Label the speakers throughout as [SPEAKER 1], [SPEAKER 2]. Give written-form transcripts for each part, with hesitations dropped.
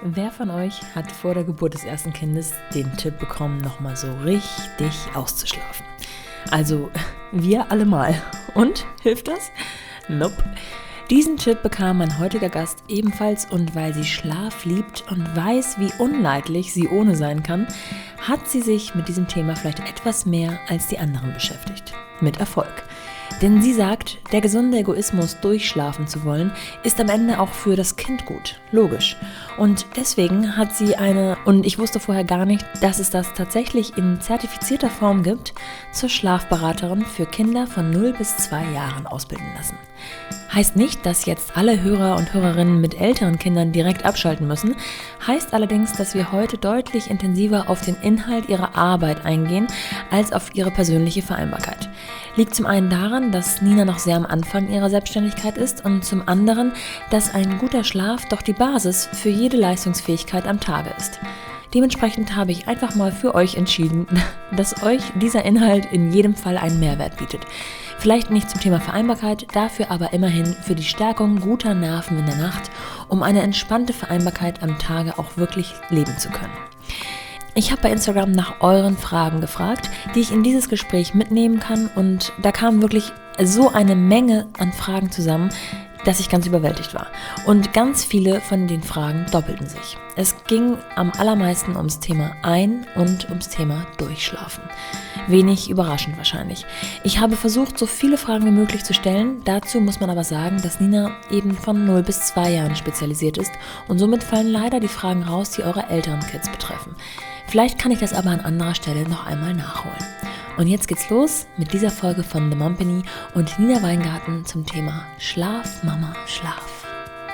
[SPEAKER 1] Wer von euch hat vor der Geburt des ersten Kindes den Tipp bekommen, nochmal so richtig auszuschlafen? Also, wir alle mal. Und? Hilft das? Nope. Diesen Tipp bekam mein heutiger Gast ebenfalls und weil sie Schlaf liebt und weiß, wie unleidlich sie ohne sein kann, hat sie sich mit diesem Thema vielleicht etwas mehr als die anderen beschäftigt. Mit Erfolg. Denn sie sagt, der gesunde Egoismus, durchschlafen zu wollen, ist am Ende auch für das Kind gut. Logisch. Und deswegen hat sie und ich wusste vorher gar nicht, dass es das tatsächlich in zertifizierter Form gibt, zur Schlafberaterin für Kinder von 0 bis 2 Jahren ausbilden lassen. Heißt nicht, dass jetzt alle Hörer und Hörerinnen mit älteren Kindern direkt abschalten müssen, heißt allerdings, dass wir heute deutlich intensiver auf den Inhalt ihrer Arbeit eingehen, als auf ihre persönliche Vereinbarkeit. Liegt zum einen daran, dass Nina noch sehr am Anfang ihrer Selbstständigkeit ist und zum anderen, dass ein guter Schlaf doch die Basis für jede Leistungsfähigkeit am Tage ist. Dementsprechend habe ich einfach mal für euch entschieden, dass euch dieser Inhalt in jedem Fall einen Mehrwert bietet. Vielleicht nicht zum Thema Vereinbarkeit, dafür aber immerhin für die Stärkung guter Nerven in der Nacht, um eine entspannte Vereinbarkeit am Tage auch wirklich leben zu können. Ich habe bei Instagram nach euren Fragen gefragt, die ich in dieses Gespräch mitnehmen kann und da kam wirklich so eine Menge an Fragen zusammen, dass ich ganz überwältigt war. Und ganz viele von den Fragen doppelten sich. Es ging am allermeisten ums Thema Ein- und ums Thema Durchschlafen. Wenig überraschend wahrscheinlich. Ich habe versucht, so viele Fragen wie möglich zu stellen. Dazu muss man aber sagen, dass Nina eben von 0 bis 2 Jahren spezialisiert ist und somit fallen leider die Fragen raus, die eure älteren Kids betreffen. Vielleicht kann ich das aber an anderer Stelle noch einmal nachholen. Und jetzt geht's los mit dieser Folge von The Mumpany und Nina Weingarten zum Thema Schlaf, Mama, Schlaf.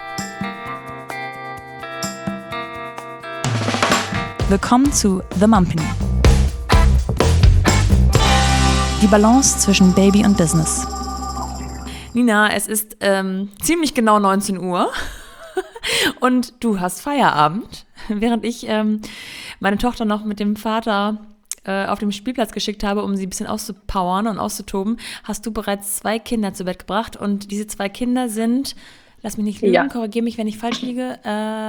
[SPEAKER 2] Willkommen zu The Mumpany. Die Balance zwischen Baby und Business.
[SPEAKER 1] Nina, es ist ziemlich genau 19 Uhr und du hast Feierabend, während ich meine Tochter noch mit dem Vater auf dem Spielplatz geschickt habe, um sie ein bisschen auszupowern und auszutoben, hast du bereits 2 Kinder zu Bett gebracht und diese 2 Kinder sind, lass mich nicht lügen, korrigiere mich, wenn ich falsch liege,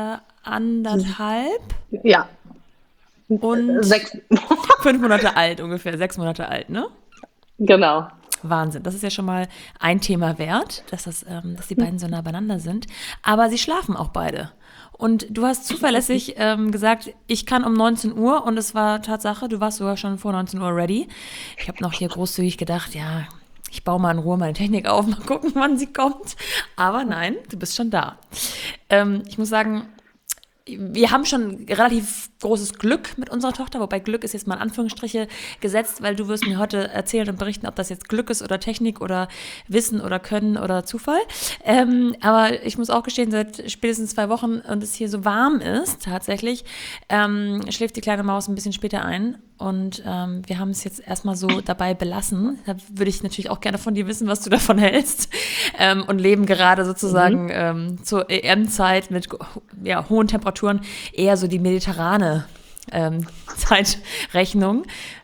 [SPEAKER 1] 1,5
[SPEAKER 3] Ja.
[SPEAKER 1] und
[SPEAKER 3] 6.
[SPEAKER 1] 5 Monate alt ungefähr, 6 Monate alt, ne?
[SPEAKER 3] Genau.
[SPEAKER 1] Wahnsinn, das ist ja schon mal ein Thema wert, dass die beiden so nah beieinander sind, aber sie schlafen auch beide. Und du hast zuverlässig gesagt, ich kann um 19 Uhr und es war Tatsache, du warst sogar schon vor 19 Uhr ready. Ich habe noch hier großzügig gedacht, ja, ich baue mal in Ruhe meine Technik auf, mal gucken, wann sie kommt. Aber nein, du bist schon da. Ich muss sagen, wir haben schon relativ großes Glück mit unserer Tochter, wobei Glück ist jetzt mal in Anführungsstriche gesetzt, weil du wirst mir heute erzählen und berichten, ob das jetzt Glück ist oder Technik oder Wissen oder Können oder Zufall. Aber ich muss auch gestehen, seit spätestens 2 Wochen und es hier so warm ist tatsächlich, schläft die kleine Maus ein bisschen später ein. Und wir haben es jetzt erstmal so dabei belassen. Da würde ich natürlich auch gerne von dir wissen, was du davon hältst. Und leben gerade sozusagen zur EM-Zeit mit hohen Temperaturen eher so die mediterrane Zeitrechnung.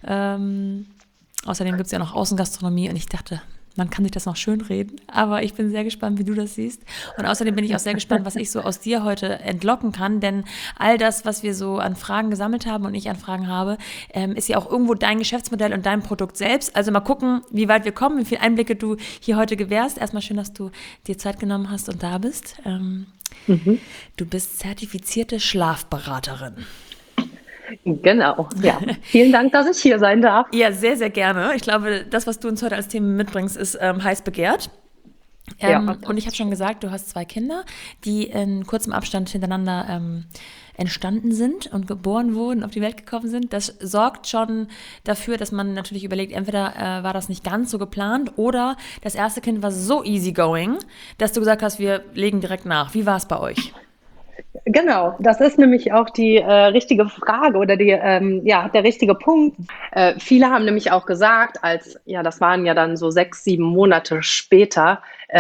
[SPEAKER 1] Außerdem gibt es ja noch Außengastronomie und ich dachte, man kann sich das noch schön reden, aber ich bin sehr gespannt, wie du das siehst. Und außerdem bin ich auch sehr gespannt, was ich so aus dir heute entlocken kann, denn all das, was wir so an Fragen gesammelt haben und ich an Fragen habe, ist ja auch irgendwo dein Geschäftsmodell und dein Produkt selbst. Also mal gucken, wie weit wir kommen, wie viele Einblicke du hier heute gewährst. Erstmal schön, dass du dir Zeit genommen hast und da bist. Du bist zertifizierte Schlafberaterin.
[SPEAKER 3] Genau, ja. Vielen Dank, dass ich hier sein darf.
[SPEAKER 1] Ja, sehr, sehr gerne. Ich glaube, das, was du uns heute als Thema mitbringst, ist heiß begehrt. Und ich habe schon gesagt, du hast 2 Kinder, die in kurzem Abstand hintereinander entstanden sind und geboren wurden, auf die Welt gekommen sind. Das sorgt schon dafür, dass man natürlich überlegt, entweder war das nicht ganz so geplant oder das erste Kind war so easygoing, dass du gesagt hast, wir legen direkt nach. Wie war es bei euch?
[SPEAKER 3] Genau, das ist nämlich auch die richtige Frage oder der richtige Punkt. Viele haben nämlich auch gesagt, das waren ja dann so 6, 7 Monate später,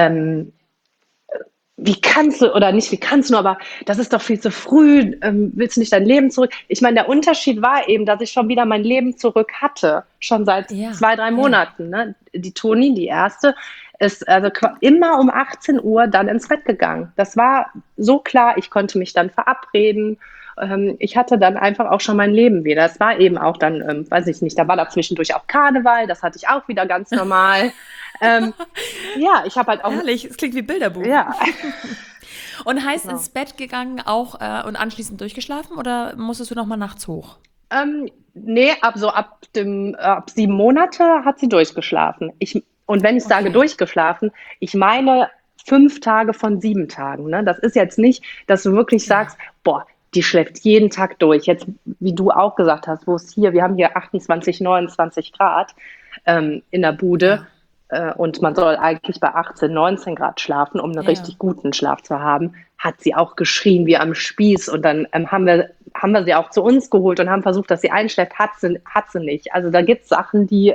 [SPEAKER 3] aber das ist doch viel zu früh, willst du nicht dein Leben zurück? Ich meine, der Unterschied war eben, dass ich schon wieder mein Leben zurück hatte, schon seit 2, 3 Monaten. Ne? Die Toni, die erste, ist also immer um 18 Uhr dann ins Bett gegangen. Das war so klar, ich konnte mich dann verabreden. verabreden. Ich hatte dann einfach auch schon mein Leben wieder. Es war eben auch dann, weiß ich nicht, da war da zwischendurch auch Karneval, das hatte ich auch wieder ganz normal. Ja, ich habe halt auch.
[SPEAKER 1] Herrlich, es klingt wie Bilderbuch.
[SPEAKER 3] Ja.
[SPEAKER 1] Und heißt ins Bett gegangen auch und anschließend durchgeschlafen oder musstest du nochmal nachts hoch?
[SPEAKER 3] Nee, ab 7 Monate hat sie durchgeschlafen. Und wenn ich sage durchgeschlafen, ich meine 5 Tage von 7 Tagen. Ne? Das ist jetzt nicht, dass du wirklich sagst, boah, die schläft jeden Tag durch. Jetzt, wie du auch gesagt hast, wir haben hier 28, 29 Grad in der Bude. Und man soll eigentlich bei 18, 19 Grad schlafen, um einen richtig guten Schlaf zu haben, hat sie auch geschrien wie am Spieß. Und dann haben wir sie auch zu uns geholt und haben versucht, dass sie einschläft. Hat sie nicht. Also da gibt es Sachen, die,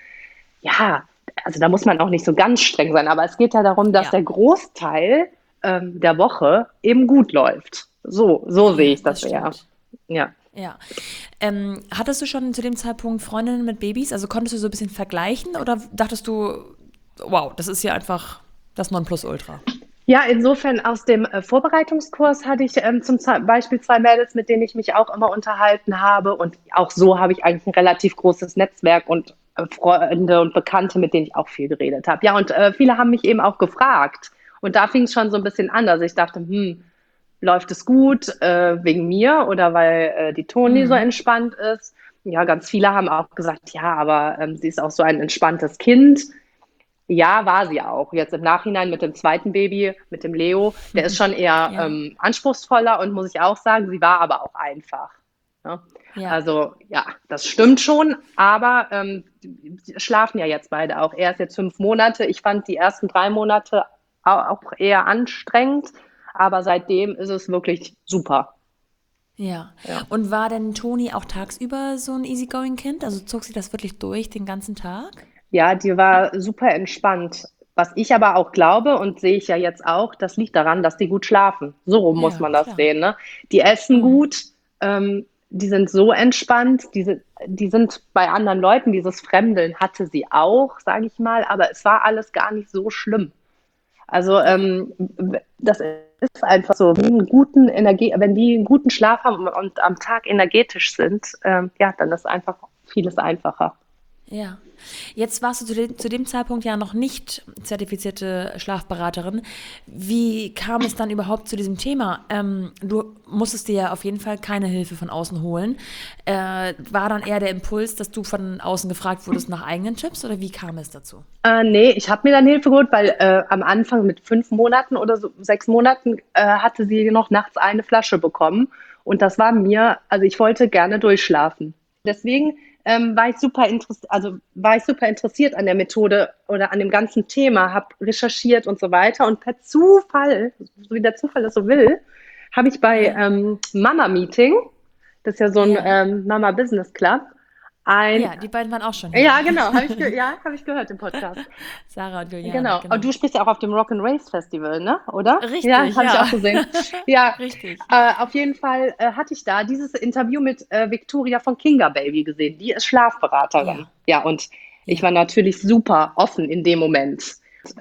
[SPEAKER 3] also da muss man auch nicht so ganz streng sein. Aber es geht ja darum, dass der Großteil der Woche eben gut läuft. So sehe ich das eher. Ja.
[SPEAKER 1] Ja. Hattest du schon zu dem Zeitpunkt Freundinnen mit Babys? Also konntest du so ein bisschen vergleichen oder dachtest du, wow, das ist ja einfach das Nonplusultra?
[SPEAKER 3] Ja, insofern aus dem Vorbereitungskurs hatte ich zum Beispiel 2 Mädels, mit denen ich mich auch immer unterhalten habe. Und auch so habe ich eigentlich ein relativ großes Netzwerk und Freunde und Bekannte, mit denen ich auch viel geredet habe. Ja, und viele haben mich eben auch gefragt. Und da fing es schon so ein bisschen an, dass ich dachte, läuft es gut wegen mir oder weil die Toni so entspannt ist? Ja, ganz viele haben auch gesagt, ja, aber sie ist auch so ein entspanntes Kind. Ja, war sie auch. Jetzt im Nachhinein mit dem zweiten Baby, mit dem Leo, der ist schon eher anspruchsvoller und muss ich auch sagen, sie war aber auch einfach. Ne? Ja. Also ja, das stimmt schon, aber die schlafen ja jetzt beide auch. Er ist jetzt 5 Monate. Ich fand die ersten 3 Monate auch eher anstrengend. Aber seitdem ist es wirklich super.
[SPEAKER 1] Ja. Und war denn Toni auch tagsüber so ein Easygoing-Kind? Also zog sie das wirklich durch den ganzen Tag?
[SPEAKER 3] Ja, die war super entspannt. Was ich aber auch glaube und sehe ich ja jetzt auch, das liegt daran, dass die gut schlafen. So rum muss man das sehen. Ne? Die essen gut, die sind so entspannt, die sind bei anderen Leuten, dieses Fremdeln hatte sie auch, sage ich mal, aber es war alles gar nicht so schlimm. Also das ist einfach so, wenn die einen guten Schlaf haben und am Tag energetisch sind, dann ist einfach vieles einfacher.
[SPEAKER 1] Ja. Jetzt warst du zu dem Zeitpunkt ja noch nicht zertifizierte Schlafberaterin. Wie kam es dann überhaupt zu diesem Thema? Du musstest dir ja auf jeden Fall keine Hilfe von außen holen. War dann eher der Impuls, dass du von außen gefragt wurdest nach eigenen Tipps oder wie kam es dazu?
[SPEAKER 3] Nee, ich habe mir dann Hilfe geholt, weil am Anfang mit 5 Monaten oder so 6 Monaten hatte sie noch nachts eine Flasche bekommen. Und das war also ich wollte gerne durchschlafen. Deswegen war ich super interessiert an der Methode oder an dem ganzen Thema, habe recherchiert und so weiter. Und per Zufall, so wie der Zufall das so will, habe ich bei Mama Meeting, das ist ja so ein Mama Business Club,
[SPEAKER 1] die beiden waren auch schon hier.
[SPEAKER 3] Ja, genau, habe ich gehört im Podcast.
[SPEAKER 1] Sarah und Juliane.
[SPEAKER 3] Genau. Und du sprichst ja auch auf dem Rock and Race Festival, ne? Oder?
[SPEAKER 1] Richtig,
[SPEAKER 3] ja. Habe ich auch gesehen. Ja,
[SPEAKER 1] richtig.
[SPEAKER 3] Auf jeden Fall hatte ich da dieses Interview mit Victoria von Kinga Baby gesehen. Die ist Schlafberaterin. Ja, und ich war natürlich super offen in dem Moment.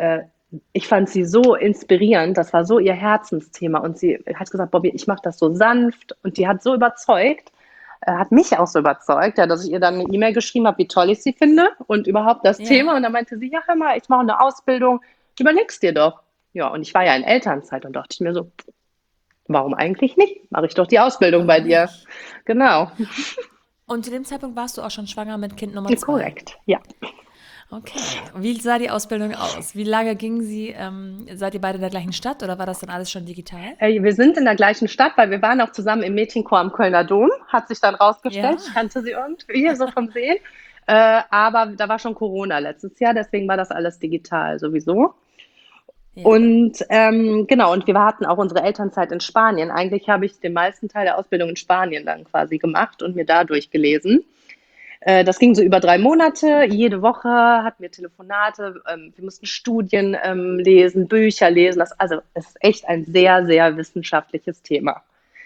[SPEAKER 3] Ich fand sie so inspirierend, das war so ihr Herzensthema. Und sie hat gesagt, Bobby, ich mache das so sanft. Und die hat so überzeugt, hat mich auch so überzeugt, dass ich ihr dann eine E-Mail geschrieben habe, wie toll ich sie finde und überhaupt das Thema. Und dann meinte sie, ja, hör mal, ich mache eine Ausbildung, überleg's dir doch. Ja, und ich war ja in Elternzeit und dachte ich mir so, warum eigentlich nicht? Mache ich doch die Ausbildung bei dir. Genau.
[SPEAKER 1] Und zu dem Zeitpunkt warst du auch schon schwanger mit Kind Nummer 2?
[SPEAKER 3] Korrekt, ja.
[SPEAKER 1] Okay. Wie sah die Ausbildung aus? Wie lange ging sie? Seid ihr beide in der gleichen Stadt oder war das dann alles schon digital?
[SPEAKER 3] Wir sind in der gleichen Stadt, weil wir waren auch zusammen im Mädchenchor am Kölner Dom. Hat sich dann rausgestellt. Ich kannte sie irgendwie so vom Sehen. Aber da war schon Corona letztes Jahr, deswegen war das alles digital sowieso. Ja. Und genau, und wir hatten auch unsere Elternzeit in Spanien. Eigentlich habe ich den meisten Teil der Ausbildung in Spanien dann quasi gemacht und mir da durchgelesen. Das ging so über 3 Monate. Jede Woche hatten wir Telefonate. Wir mussten Studien lesen, Bücher lesen. Es ist echt ein sehr, sehr wissenschaftliches Thema.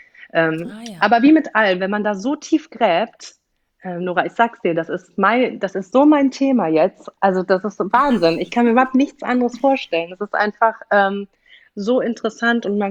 [SPEAKER 3] Aber wie mit allem, wenn man da so tief gräbt, Nora, ich sag's dir, das ist so mein Thema jetzt. Also das ist Wahnsinn. Ich kann mir überhaupt nichts anderes vorstellen. Es ist einfach so interessant und man kann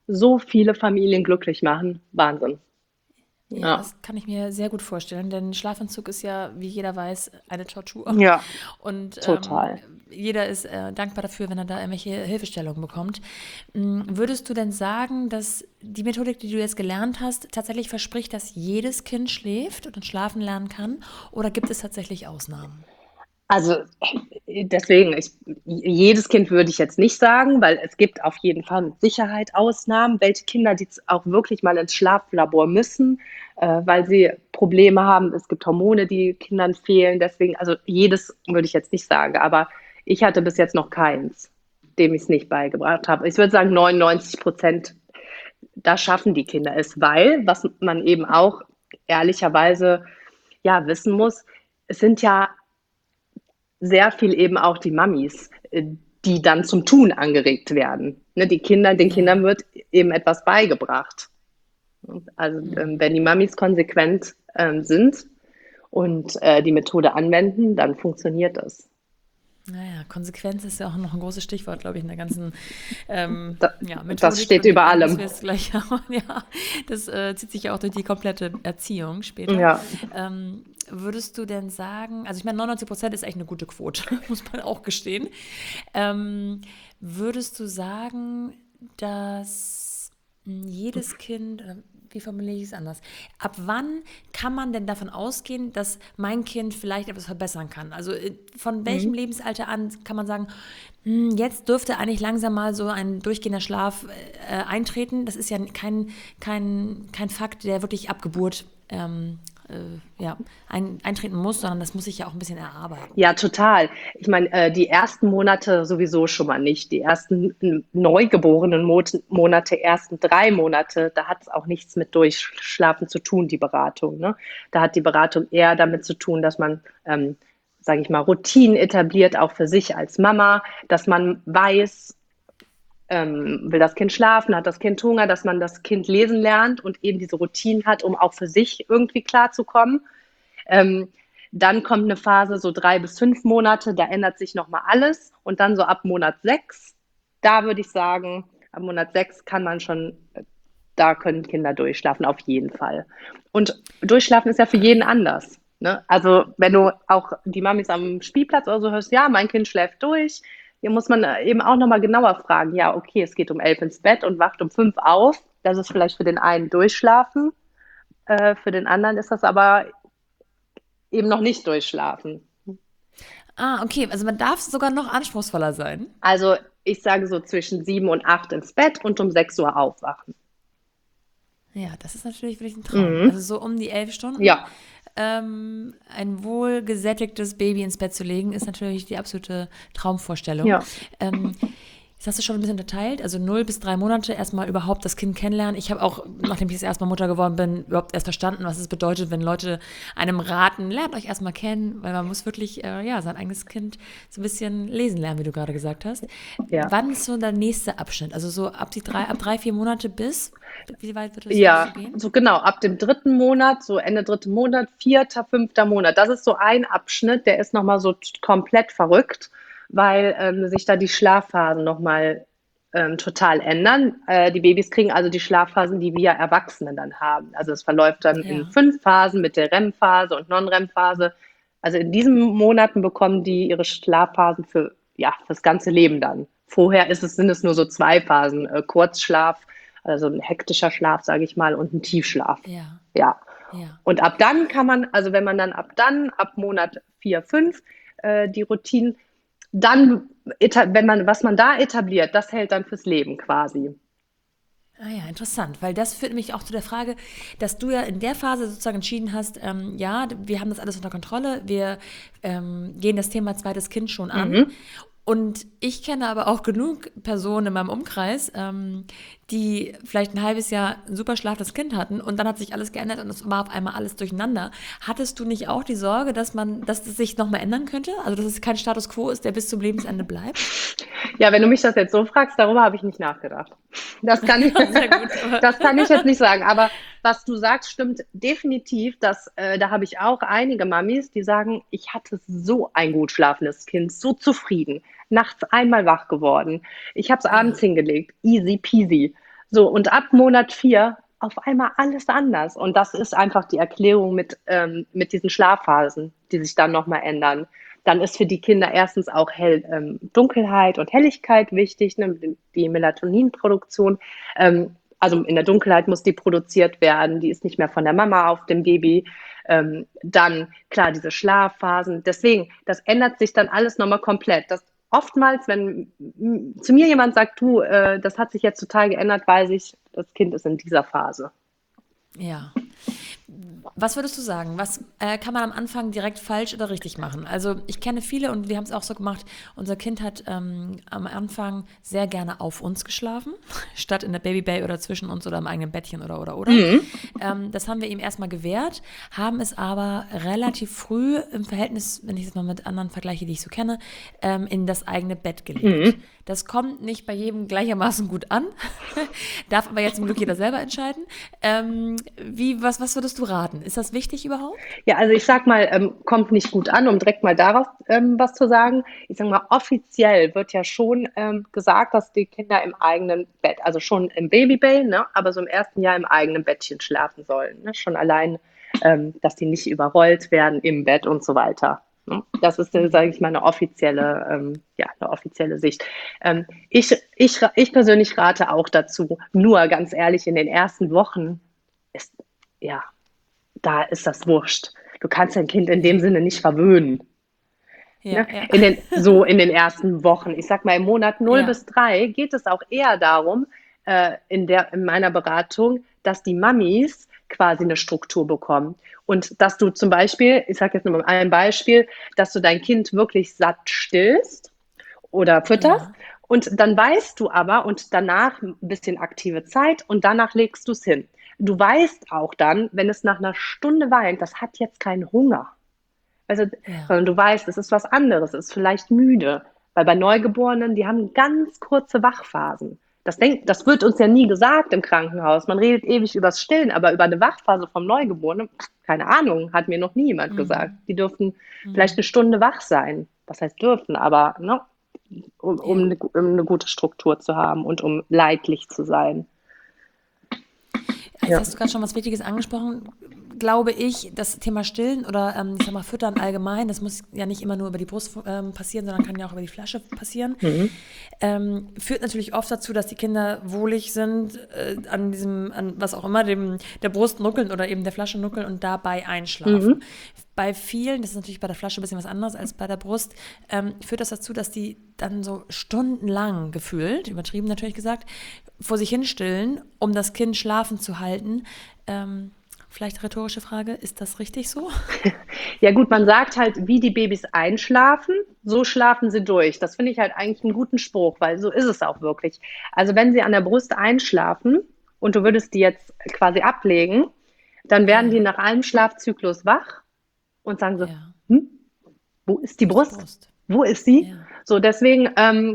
[SPEAKER 3] so viele Familien glücklich machen. Wahnsinn.
[SPEAKER 1] Ja, das kann ich mir sehr gut vorstellen, denn Schlafanzug ist ja, wie jeder weiß, eine Tortur.
[SPEAKER 3] Ja,
[SPEAKER 1] Und
[SPEAKER 3] total.
[SPEAKER 1] jeder ist dankbar dafür, wenn er da irgendwelche Hilfestellungen bekommt. Würdest du denn sagen, dass die Methodik, die du jetzt gelernt hast, tatsächlich verspricht, dass jedes Kind schläft und schlafen lernen kann? Oder gibt es tatsächlich Ausnahmen?
[SPEAKER 3] Also deswegen, jedes Kind würde ich jetzt nicht sagen, weil es gibt auf jeden Fall mit Sicherheit Ausnahmen, welche Kinder, die auch wirklich mal ins Schlaflabor müssen, weil sie Probleme haben. Es gibt Hormone, die Kindern fehlen. Deswegen, also jedes würde ich jetzt nicht sagen, aber ich hatte bis jetzt noch keins, dem ich es nicht beigebracht habe. Ich würde sagen 99%, da schaffen die Kinder es, weil, was man eben auch ehrlicherweise ja wissen muss, es sind ja sehr viel eben auch die Mamis, die dann zum Tun angeregt werden. Ne, den Kindern wird eben etwas beigebracht. Also wenn die Mamis konsequent sind und die Methode anwenden, dann funktioniert das.
[SPEAKER 1] Naja, Konsequenz ist ja auch noch ein großes Stichwort, glaube ich, in der ganzen Methodik.
[SPEAKER 3] Das steht über allem.
[SPEAKER 1] Das zieht sich ja auch durch die komplette Erziehung später.
[SPEAKER 3] Ja.
[SPEAKER 1] Würdest du denn sagen, also ich meine, 99% ist echt eine gute Quote, muss man auch gestehen. Würdest du sagen, dass jedes Kind, wie formuliere ich es anders? Ab wann kann man denn davon ausgehen, dass mein Kind vielleicht etwas verbessern kann? Also von welchem Lebensalter an kann man sagen, jetzt dürfte eigentlich langsam mal so ein durchgehender Schlaf eintreten? Das ist ja kein Fakt, der wirklich ab Geburt eintreten muss, sondern das muss sich ja auch ein bisschen erarbeiten.
[SPEAKER 3] Ja, total. Ich meine, die ersten Monate sowieso schon mal nicht. Die ersten neugeborenen Monate, ersten 3 Monate, da hat es auch nichts mit Durchschlafen zu tun, die Beratung. Ne? Da hat die Beratung eher damit zu tun, dass man, sage ich mal, Routinen etabliert, auch für sich als Mama, dass man weiß, will das Kind schlafen, hat das Kind Hunger, dass man das Kind lesen lernt und eben diese Routinen hat, um auch für sich irgendwie klarzukommen. Dann kommt eine Phase, so 3 bis 5 Monate, da ändert sich nochmal alles. Und dann so ab Monat 6, da würde ich sagen, ab Monat 6 da können Kinder durchschlafen, auf jeden Fall. Und durchschlafen ist ja für jeden anders. Ne? Also wenn du auch die Mamis am Spielplatz oder so hörst, ja, mein Kind schläft durch, hier muss man eben auch nochmal genauer fragen, ja, okay, es geht um 11 ins Bett und wacht um 5 auf. Das ist vielleicht für den einen durchschlafen, für den anderen ist das aber eben noch nicht durchschlafen.
[SPEAKER 1] Ah, okay, also man darf sogar noch anspruchsvoller sein.
[SPEAKER 3] Also ich sage so zwischen 7 und 8 ins Bett und um 6 Uhr aufwachen.
[SPEAKER 1] Ja, das ist natürlich wirklich ein Traum. Also so um die 11 Stunden.
[SPEAKER 3] Ja.
[SPEAKER 1] Ein wohlgesättigtes Baby ins Bett zu legen, ist natürlich die absolute Traumvorstellung.
[SPEAKER 3] Ja.
[SPEAKER 1] Jetzt hast du schon ein bisschen unterteilt, also 0 bis 3 Monate erstmal überhaupt das Kind kennenlernen. Ich habe auch, nachdem ich das erste Mal Mutter geworden bin, überhaupt erst verstanden, was es bedeutet, wenn Leute einem raten, lernt euch erstmal kennen, weil man muss wirklich sein eigenes Kind so ein bisschen lesen lernen, wie du gerade gesagt hast. Ja. Wann ist so der nächste Abschnitt? Also so ab 3, 4 Monate bis, wie weit wird das gehen?
[SPEAKER 3] So genau, ab dem 3. Monat, so Ende 3. Monat, 4., 5. Monat. Das ist so ein Abschnitt, der ist nochmal so komplett verrückt, weil sich da die Schlafphasen nochmal total ändern. Die Babys kriegen also die Schlafphasen, die wir Erwachsenen dann haben. Also es verläuft dann in 5 Phasen mit der REM-Phase und Non-REM-Phase. Also in diesen Monaten bekommen die ihre Schlafphasen fürs ganze Leben dann. Vorher sind es nur so 2 Phasen, Kurzschlaf, also ein hektischer Schlaf, sage ich mal, und ein Tiefschlaf. Ja. Und ab dann kann man, also wenn man dann ab Monat 4, 5 die Routinen, dann, was man da etabliert, das hält dann fürs Leben quasi.
[SPEAKER 1] Ah ja, interessant, weil das führt mich auch zu der Frage, dass du ja in der Phase sozusagen entschieden hast, wir haben das alles unter Kontrolle, wir gehen das Thema zweites Kind schon an. Und ich kenne aber auch genug Personen in meinem Umkreis, die vielleicht ein halbes Jahr ein super schlafendes Kind hatten und dann hat sich alles geändert und es war auf einmal alles durcheinander. Hattest du nicht auch die Sorge, dass das sich nochmal ändern könnte? Also dass es kein Status quo ist, der bis zum Lebensende bleibt?
[SPEAKER 3] Ja, wenn du mich das jetzt so fragst, darüber habe ich nicht nachgedacht. Das kann ich jetzt nicht sagen. Aber was du sagst, stimmt definitiv. Da habe ich auch einige Mamis, die sagen, ich hatte so ein gut schlafendes Kind, so zufrieden, nachts einmal wach geworden. Ich habe es abends hingelegt, easy peasy. So, und ab Monat 4 auf einmal alles anders. Und das ist einfach die Erklärung mit diesen Schlafphasen, die sich dann nochmal ändern. Dann ist für die Kinder erstens auch Dunkelheit und Helligkeit wichtig, ne, die Melatoninproduktion. Also in der Dunkelheit muss die produziert werden, die ist nicht mehr von der Mama auf dem Baby. Dann, klar, diese Schlafphasen. Deswegen, das ändert sich dann alles nochmal komplett. Das oftmals, wenn zu mir jemand sagt, du, das hat sich jetzt total geändert, weiß ich, das Kind ist in dieser Phase.
[SPEAKER 1] Ja. Was würdest du sagen? Was kann man am Anfang direkt falsch oder richtig machen? Also ich kenne viele und wir haben es auch so gemacht, unser Kind hat am Anfang sehr gerne auf uns geschlafen, statt in der Babybay oder zwischen uns oder im eigenen Bettchen oder. Das haben wir ihm erstmal gewährt, haben es aber relativ früh im Verhältnis, wenn ich es mal mit anderen vergleiche, die ich so kenne, in das eigene Bett gelegt. Das kommt nicht bei jedem gleichermaßen gut an, darf aber jetzt zum Glück jeder selber entscheiden. Was würdest du raten? Ist das wichtig überhaupt?
[SPEAKER 3] Ja, also ich sag mal, kommt nicht gut an, um direkt mal darauf was zu sagen. Ich sag mal, offiziell wird ja schon gesagt, dass die Kinder im eigenen Bett, also schon im Babybay, ne, aber so im ersten Jahr im eigenen Bettchen schlafen sollen. Ne? Schon allein, dass die nicht überrollt werden im Bett und so weiter. Das ist, sage ich mal, eine offizielle Sicht. Ich persönlich rate auch dazu, nur ganz ehrlich, in den ersten Wochen da ist das wurscht. Du kannst dein Kind in dem Sinne nicht verwöhnen.
[SPEAKER 1] Ja,
[SPEAKER 3] Ne?
[SPEAKER 1] ja.
[SPEAKER 3] In den ersten Wochen. Ich sag mal, im Monat 0 bis 3 geht es auch eher darum, in meiner Beratung, dass die Mamis quasi eine Struktur bekommen. Und dass du zum Beispiel, ich sage jetzt nur mal ein Beispiel, dass du dein Kind wirklich satt stillst oder fütterst.
[SPEAKER 1] Ja.
[SPEAKER 3] Und dann weißt du aber, und danach ein bisschen aktive Zeit und danach legst du es hin. Du weißt auch dann, wenn es nach einer Stunde weint, das hat jetzt keinen Hunger. Also, sondern du weißt, es ist was anderes, es ist vielleicht müde. Weil bei Neugeborenen, die haben ganz kurze Wachphasen. Das wird uns ja nie gesagt im Krankenhaus. Man redet ewig übers Stillen, aber über eine Wachphase vom Neugeborenen, keine Ahnung, hat mir noch nie jemand gesagt. Die dürfen vielleicht eine Stunde wach sein. Was heißt dürfen, aber ne, um eine gute Struktur zu haben und um leidlich zu sein.
[SPEAKER 1] Jetzt hast du gerade schon was Wichtiges angesprochen, glaube ich, das Thema Stillen oder ich sag mal Füttern allgemein, das muss ja nicht immer nur über die Brust passieren, sondern kann ja auch über die Flasche passieren, führt natürlich oft dazu, dass die Kinder wohlig sind, an was auch immer, der Brust nuckeln oder eben der Flasche nuckeln und dabei einschlafen. Bei vielen, das ist natürlich bei der Flasche ein bisschen was anderes als bei der Brust, führt das dazu, dass die dann so stundenlang gefühlt, übertrieben natürlich gesagt, vor sich hin stillen, um das Kind schlafen zu halten. Vielleicht rhetorische Frage, ist das richtig so?
[SPEAKER 3] Ja gut, man sagt halt, wie die Babys einschlafen, so schlafen sie durch. Das finde ich halt eigentlich einen guten Spruch, weil so ist es auch wirklich. Also wenn sie an der Brust einschlafen und du würdest die jetzt quasi ablegen, dann werden die nach einem Schlafzyklus wach und sagen so, wo ist die Brust? Wo ist sie?
[SPEAKER 1] Ja.
[SPEAKER 3] So, deswegen,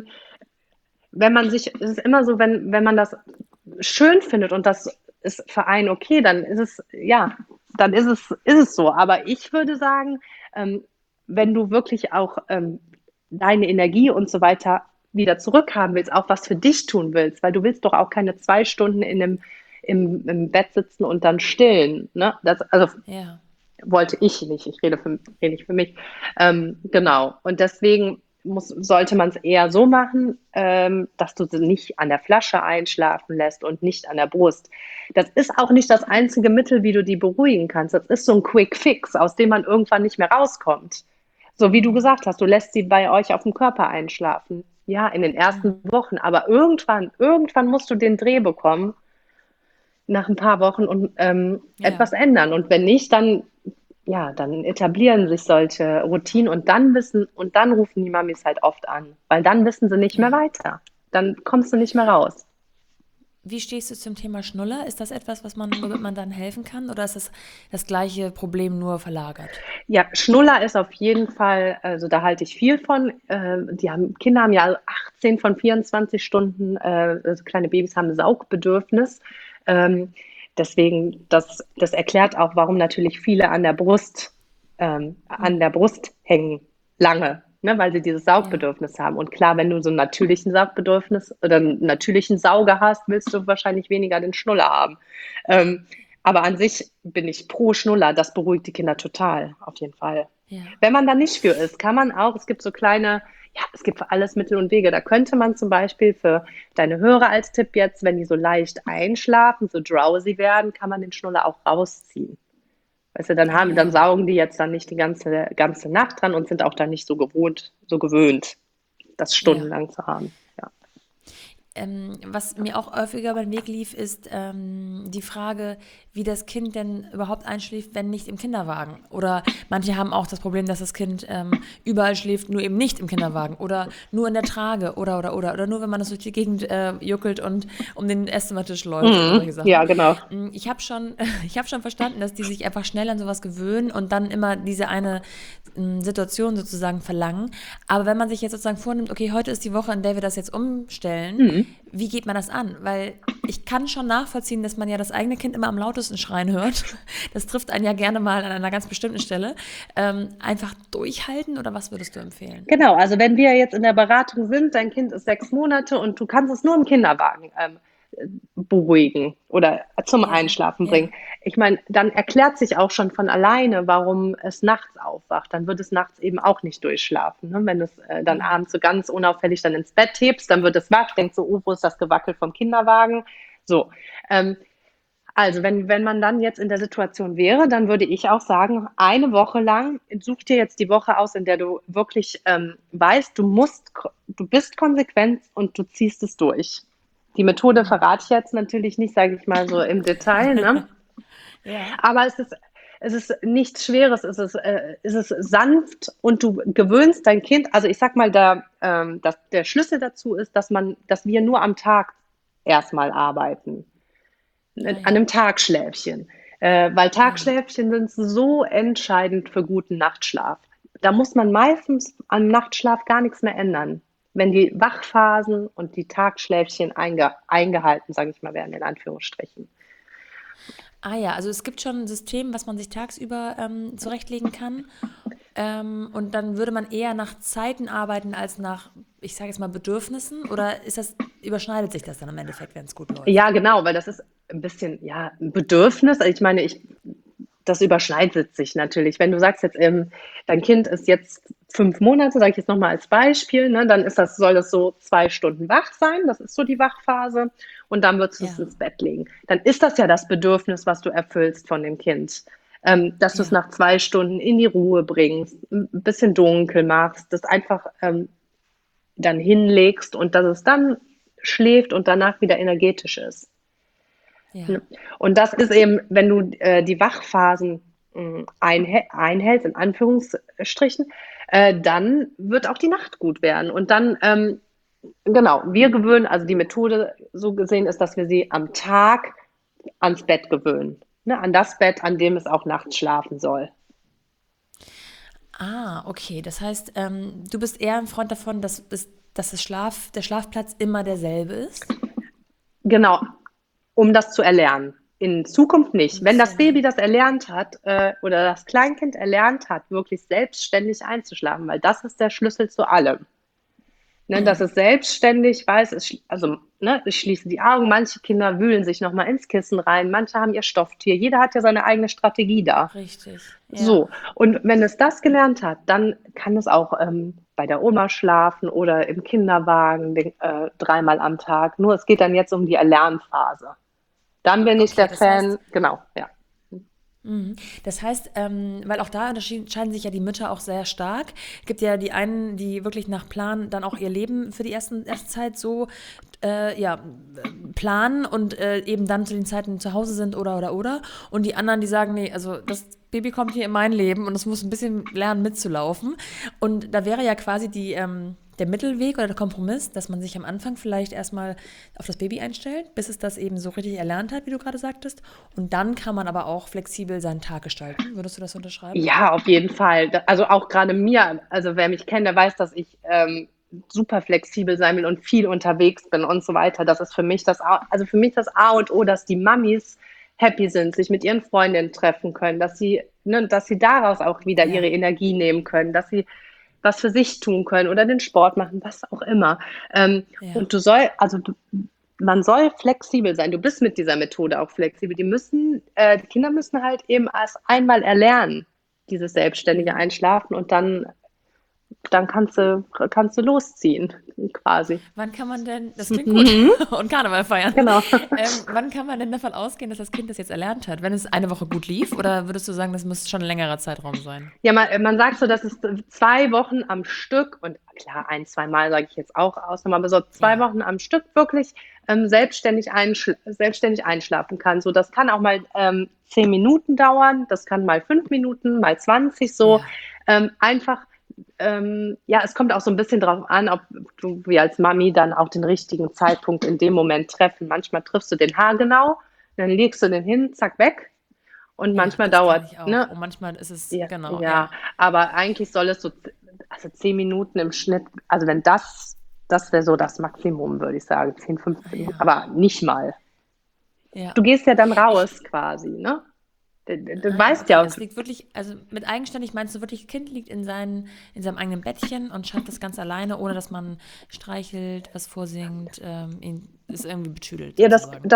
[SPEAKER 3] es ist immer so, wenn man das schön findet und das ist für einen okay, dann ist es so. Aber ich würde sagen, wenn du wirklich auch deine Energie und so weiter wieder zurückhaben willst, auch was für dich tun willst, weil du willst doch auch keine 2 Stunden im Bett sitzen und dann stillen. Ne? Wollte ich nicht. Ich rede nicht für mich. Genau. Und deswegen sollte man es eher so machen, dass du sie nicht an der Flasche einschlafen lässt und nicht an der Brust. Das ist auch nicht das einzige Mittel, wie du die beruhigen kannst. Das ist so ein Quick Fix, aus dem man irgendwann nicht mehr rauskommt. So wie du gesagt hast, du lässt sie bei euch auf dem Körper einschlafen. Ja, in den ersten Wochen. Aber irgendwann musst du den Dreh bekommen, nach ein paar Wochen und etwas ändern. Und wenn nicht, dann etablieren sich solche Routinen und dann rufen die Mamis halt oft an, weil dann wissen sie nicht mehr weiter. Dann kommst du nicht mehr raus.
[SPEAKER 1] Wie stehst du zum Thema Schnuller? Ist das etwas, womit man dann helfen kann, oder ist das gleiche Problem nur verlagert?
[SPEAKER 3] Ja, Schnuller ist auf jeden Fall, also da halte ich viel von. Kinder haben ja 18 von 24 Stunden, also kleine Babys haben Saugbedürfnis. Deswegen, das erklärt auch, warum natürlich viele an der Brust hängen, lange. ne, weil sie dieses Saugbedürfnis haben. Und klar, wenn du so ein natürlichen Saugbedürfnis oder einen natürlichen Sauger hast, willst du wahrscheinlich weniger den Schnuller haben. Ähm, aber an sich bin ich pro Schnuller. Das beruhigt die Kinder total, auf jeden Fall.
[SPEAKER 1] Ja.
[SPEAKER 3] Wenn man da nicht für ist, kann man auch, es gibt so kleine, ja, es gibt für alles Mittel und Wege. Da könnte man zum Beispiel für deine Hörer als Tipp jetzt, wenn die so leicht einschlafen, so drowsy werden, kann man den Schnuller auch rausziehen. Weißt du, dann saugen die jetzt dann nicht die ganze Nacht dran und sind auch dann nicht so gewöhnt, das stundenlang zu haben. Ja.
[SPEAKER 1] Was mir auch häufiger über den Weg lief, ist die Frage, wie das Kind denn überhaupt einschläft, wenn nicht im Kinderwagen. Oder manche haben auch das Problem, dass das Kind überall schläft, nur eben nicht im Kinderwagen oder nur in der Trage oder nur, wenn man das durch die Gegend juckelt und um den Esszimmertisch läuft. Oder solche Sachen.
[SPEAKER 3] Ja, genau.
[SPEAKER 1] Ich habe schon verstanden, dass die sich einfach schnell an sowas gewöhnen und dann immer diese eine Situation sozusagen verlangen. Aber wenn man sich jetzt sozusagen vornimmt, okay, heute ist die Woche, in der wir das jetzt umstellen, wie geht man das an? Weil ich kann schon nachvollziehen, dass man ja das eigene Kind immer am lautesten schreien hört. Das trifft einen ja gerne mal an einer ganz bestimmten Stelle. Einfach durchhalten oder was würdest du empfehlen?
[SPEAKER 3] Genau, also wenn wir jetzt in der Beratung sind, dein Kind ist 6 Monate und du kannst es nur im Kinderwagen beruhigen oder zum Einschlafen bringen. Ich meine, dann erklärt sich auch schon von alleine, warum es nachts aufwacht. Dann wird es nachts eben auch nicht durchschlafen. Ne? Wenn du es dann abends so ganz unauffällig dann ins Bett hebst, dann wird es wach, denkt so, oh, wo ist das Gewackel vom Kinderwagen? So, also wenn man dann jetzt in der Situation wäre, dann würde ich auch sagen, eine Woche lang, such dir jetzt die Woche aus, in der du wirklich weißt, du bist konsequent und du ziehst es durch. Die Methode verrate ich jetzt natürlich nicht, sage ich mal so im Detail, ne? Aber es ist nichts Schweres, es ist sanft und du gewöhnst dein Kind. Also ich sag mal, der Schlüssel dazu ist, dass wir nur am Tag erstmal arbeiten. An einem Tagschläfchen. Weil Tagschläfchen sind so entscheidend für guten Nachtschlaf. Da muss man meistens am Nachtschlaf gar nichts mehr ändern. Wenn die Wachphasen und die Tagschläfchen eingehalten, sage ich mal, werden, in Anführungsstrichen.
[SPEAKER 1] Ah ja, also es gibt schon ein System, was man sich tagsüber zurechtlegen kann. Und dann würde man eher nach Zeiten arbeiten als nach, ich sage jetzt mal, Bedürfnissen? Oder überschneidet sich das dann im Endeffekt, wenn es gut läuft?
[SPEAKER 3] Ja, genau, weil das ist ein bisschen, ja, ein Bedürfnis. Ich meine, das überschneidet sich natürlich. Wenn du sagst jetzt, dein Kind ist jetzt 5 Monate, sage ich jetzt nochmal als Beispiel, ne, dann soll das so 2 Stunden wach sein, das ist so die Wachphase, und dann würdest du es ins Bett legen. Dann ist das ja das Bedürfnis, was du erfüllst von dem Kind. Dass du es nach 2 Stunden in die Ruhe bringst, ein bisschen dunkel machst, das einfach dann hinlegst und dass es dann schläft und danach wieder energetisch ist. Ja. Und das ist eben, wenn du die Wachphasen einhältst, in Anführungsstrichen, dann wird auch die Nacht gut werden. Und dann, genau, wir gewöhnen, also die Methode so gesehen ist, dass wir sie am Tag ans Bett gewöhnen. Ne, an das Bett, an dem es auch nachts schlafen soll.
[SPEAKER 1] Ah, okay. Das heißt, du bist eher ein Freund davon, dass der Schlafplatz immer derselbe ist?
[SPEAKER 3] Genau, um das zu erlernen. In Zukunft nicht. Wenn das Baby das erlernt hat oder das Kleinkind erlernt hat, wirklich selbstständig einzuschlafen, weil das ist der Schlüssel zu allem. Ne, dass es selbstständig weiß, ich schließe die Augen, manche Kinder wühlen sich nochmal ins Kissen rein, manche haben ihr Stofftier, jeder hat ja seine eigene Strategie da.
[SPEAKER 1] Richtig. Ja.
[SPEAKER 3] So, und wenn es das gelernt hat, dann kann es auch bei der Oma schlafen oder im Kinderwagen 3-mal am Tag. Nur es geht dann jetzt um die Erlernphase. Dann bin ich der Fan, genau, ja.
[SPEAKER 1] Das heißt, weil auch da unterscheiden sich ja die Mütter auch sehr stark. Es gibt ja die einen, die wirklich nach Plan dann auch ihr Leben für die erste Zeit so planen und eben dann zu den Zeiten zu Hause sind oder. Und die anderen, die sagen, nee, also das Baby kommt hier in mein Leben und es muss ein bisschen lernen mitzulaufen. Und da wäre ja quasi der Mittelweg oder der Kompromiss, dass man sich am Anfang vielleicht erstmal auf das Baby einstellt, bis es das eben so richtig erlernt hat, wie du gerade sagtest. Und dann kann man aber auch flexibel seinen Tag gestalten. Würdest du das unterschreiben?
[SPEAKER 3] Ja, auf jeden Fall. Also auch gerade mir, also wer mich kennt, der weiß, dass ich super flexibel sein will und viel unterwegs bin und so weiter. Das ist für mich das A und O, dass die Mamis happy sind, sich mit ihren Freundinnen treffen können, dass sie daraus auch wieder ihre Energie nehmen können, dass sie was für sich tun können oder den Sport machen, was auch immer.
[SPEAKER 1] Ja.
[SPEAKER 3] Und man soll flexibel sein. Du bist mit dieser Methode auch flexibel. Die Kinder müssen halt eben erst einmal erlernen, dieses selbstständige Einschlafen und dann kannst du losziehen, quasi.
[SPEAKER 1] Wann kann man denn, das klingt gut, und Karneval feiern.
[SPEAKER 3] Genau.
[SPEAKER 1] Wann kann man denn davon ausgehen, dass das Kind das jetzt erlernt hat? Wenn es eine Woche gut lief, oder würdest du sagen, das muss schon ein längerer Zeitraum sein?
[SPEAKER 3] Ja, man sagt so, dass es 2 Wochen am Stück, und klar, 1, 2 Mal sage ich jetzt auch Ausnahme, aber so 2 Wochen am Stück wirklich selbstständig einschlafen kann. So, das kann auch mal 10 Minuten dauern, das kann mal 5 Minuten, mal 20 so. Einfach, ja, es kommt auch so ein bisschen drauf an, ob du wie als Mami dann auch den richtigen Zeitpunkt in dem Moment treffen. Manchmal triffst du den haargenau, dann legst du den hin, zack, weg. Und manchmal
[SPEAKER 1] das kann
[SPEAKER 3] dauert,
[SPEAKER 1] ich auch.
[SPEAKER 3] ne?
[SPEAKER 1] Und manchmal ist es,
[SPEAKER 3] Ja,
[SPEAKER 1] genau.
[SPEAKER 3] ja, aber eigentlich soll es so, also 10 Minuten im Schnitt, also wenn das wäre so das Maximum, würde ich sagen, 10, 15 Minuten, aber nicht mal.
[SPEAKER 1] Ja.
[SPEAKER 3] Du gehst ja dann raus quasi, ne? Du weißt
[SPEAKER 1] Okay,
[SPEAKER 3] ja,
[SPEAKER 1] das liegt wirklich, also mit eigenständig meinst du wirklich, Kind liegt in seinem eigenen Bettchen und schafft das ganz alleine, ohne dass man streichelt, was vorsingt, ihn ist irgendwie betüdelt.
[SPEAKER 3] ja, das,
[SPEAKER 1] sozusagen.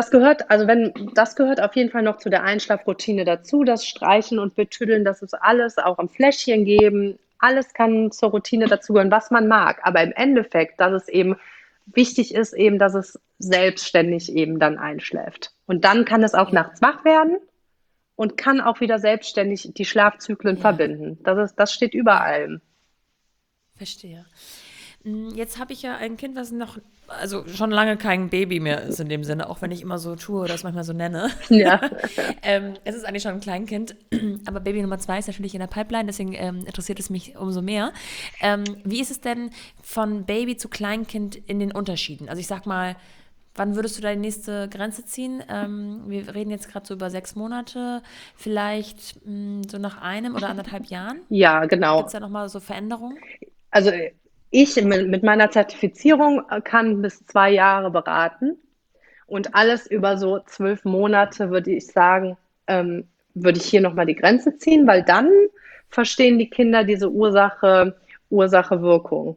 [SPEAKER 3] das gehört auf jeden Fall noch zu der Einschlafroutine dazu, das Streichen und Betüddeln, das ist alles, auch am Fläschchen geben, alles kann zur Routine dazugehören, was man mag, aber im Endeffekt, dass es eben wichtig ist, eben, dass es selbstständig eben dann einschläft. Und dann kann es auch nachts wach werden und kann auch wieder selbstständig die Schlafzyklen
[SPEAKER 1] Ja.
[SPEAKER 3] verbinden. Das steht über allem.
[SPEAKER 1] Verstehe. Jetzt habe ich ja ein Kind, was noch, also schon lange kein Baby mehr ist in dem Sinne, auch wenn ich immer so tue oder es manchmal so nenne.
[SPEAKER 3] Ja.
[SPEAKER 1] Es ist eigentlich schon ein Kleinkind, aber Baby Nummer 2 ist natürlich in der Pipeline, deswegen interessiert es mich umso mehr. Wie ist es denn von Baby zu Kleinkind in den Unterschieden? Also ich sag mal, wann würdest du deine nächste Grenze ziehen? Wir reden jetzt gerade so über 6 Monate, vielleicht so nach 1 oder 1,5 Jahren.
[SPEAKER 3] Ja,
[SPEAKER 1] Gibt
[SPEAKER 3] genau.
[SPEAKER 1] es da nochmal so Veränderungen?
[SPEAKER 3] Also ich mit meiner Zertifizierung kann bis 2 Jahre beraten und alles über so 12 Monate würde ich sagen, würde ich hier nochmal die Grenze ziehen, weil dann verstehen die Kinder diese Ursache-Wirkung.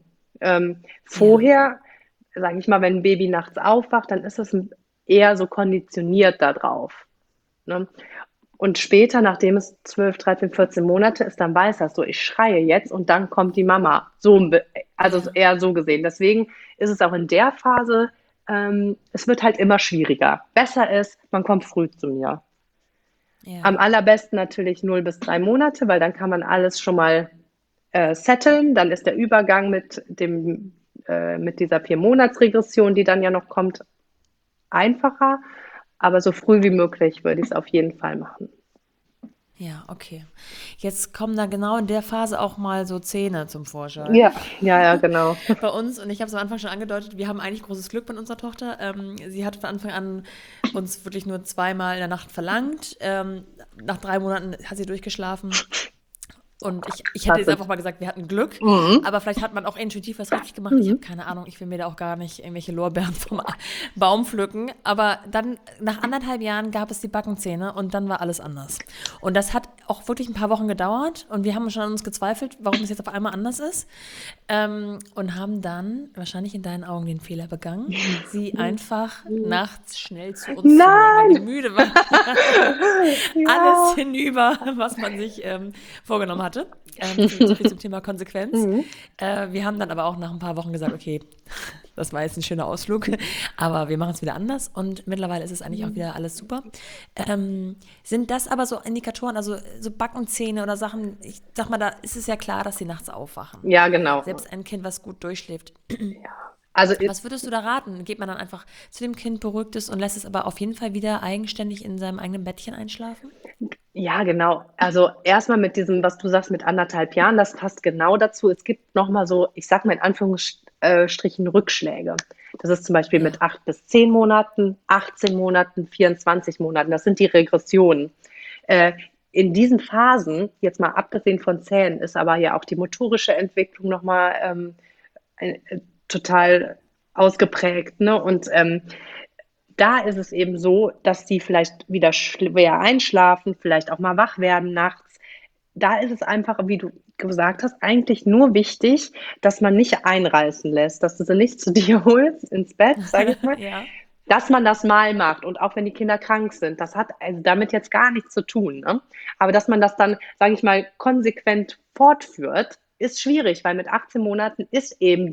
[SPEAKER 1] Ja.
[SPEAKER 3] Vorher, sage ich mal, wenn ein Baby nachts aufwacht, dann ist es eher so konditioniert darauf. Ne? Und später, nachdem es 12, 13, 14 Monate ist, dann weiß das so, ich schreie jetzt und dann kommt die Mama. Also eher so gesehen. Deswegen ist es auch in der Phase, es wird halt immer schwieriger. Besser ist, man kommt früh zu mir.
[SPEAKER 1] Ja.
[SPEAKER 3] Am allerbesten natürlich 0 bis 3 Monate, weil dann kann man alles schon mal setteln. Dann ist der Übergang mit dieser 4-Monats-Regression, die dann ja noch kommt, einfacher. Aber so früh wie möglich würde ich es auf jeden Fall machen.
[SPEAKER 1] Ja, okay. Jetzt kommen da genau in der Phase auch mal so Zähne zum Vorschein.
[SPEAKER 3] Ja, genau.
[SPEAKER 1] Bei uns, und ich habe es am Anfang schon angedeutet, wir haben eigentlich großes Glück mit unserer Tochter. Sie hat von Anfang an uns wirklich nur 2-mal in der Nacht verlangt. Nach 3 Monaten hat sie durchgeschlafen. Und ich hätte jetzt einfach mal gesagt, wir hatten Glück, aber vielleicht hat man auch intuitiv was richtig gemacht. Ich habe keine Ahnung, ich will mir da auch gar nicht irgendwelche Lorbeeren vom Baum pflücken. Aber dann, nach 1,5 Jahren gab es die Backenzähne und dann war alles anders. Und das hat auch wirklich ein paar Wochen gedauert und wir haben schon an uns gezweifelt, warum es jetzt auf einmal anders ist. Und haben dann wahrscheinlich in deinen Augen den Fehler begangen, sie einfach nachts schnell zu uns zu nehmen, weil wir müde waren. Alles hinüber, was man sich vorgenommen hatte. So viel zum Thema Konsequenz. Wir haben dann aber auch nach ein paar Wochen gesagt, okay, das war jetzt ein schöner Ausflug, aber wir machen es wieder anders und mittlerweile ist es eigentlich auch wieder alles super. Sind das aber so Indikatoren, also so Backenzähne oder Sachen, ich sag mal, da ist es ja klar, dass sie nachts aufwachen.
[SPEAKER 3] Ja, genau.
[SPEAKER 1] Selbst ein Kind, was gut durchschläft.
[SPEAKER 3] Also
[SPEAKER 1] Was würdest du da raten? Geht man dann einfach zu dem Kind, beruhigt es und lässt es aber auf jeden Fall wieder eigenständig in seinem eigenen Bettchen einschlafen?
[SPEAKER 3] ja, genau. Also erstmal mit diesem, was du sagst, mit 1,5 Jahren, das passt genau dazu. Es gibt nochmal so, ich sag mal in Anführungsstrichen Rückschläge. Das ist zum Beispiel mit 8 bis 10 Monaten, 18 Monaten, 24 Monaten. Das sind die Regressionen. In diesen Phasen, jetzt mal abgesehen von Zähnen, ist aber ja auch die motorische Entwicklung nochmal total ausgeprägt. Ne? Und da ist es eben so, dass die vielleicht wieder schwer einschlafen, vielleicht auch mal wach werden nachts. da ist es einfach, wie du gesagt hast, eigentlich nur wichtig, dass man nicht einreißen lässt, dass du sie nicht zu dir holst ins Bett, sage ich mal,
[SPEAKER 1] Ja.
[SPEAKER 3] dass man das mal macht und auch wenn die Kinder krank sind. Das hat also damit jetzt gar nichts zu tun. Ne? Aber dass man das dann, sage ich mal, konsequent fortführt, ist schwierig, weil mit 18 Monaten ist eben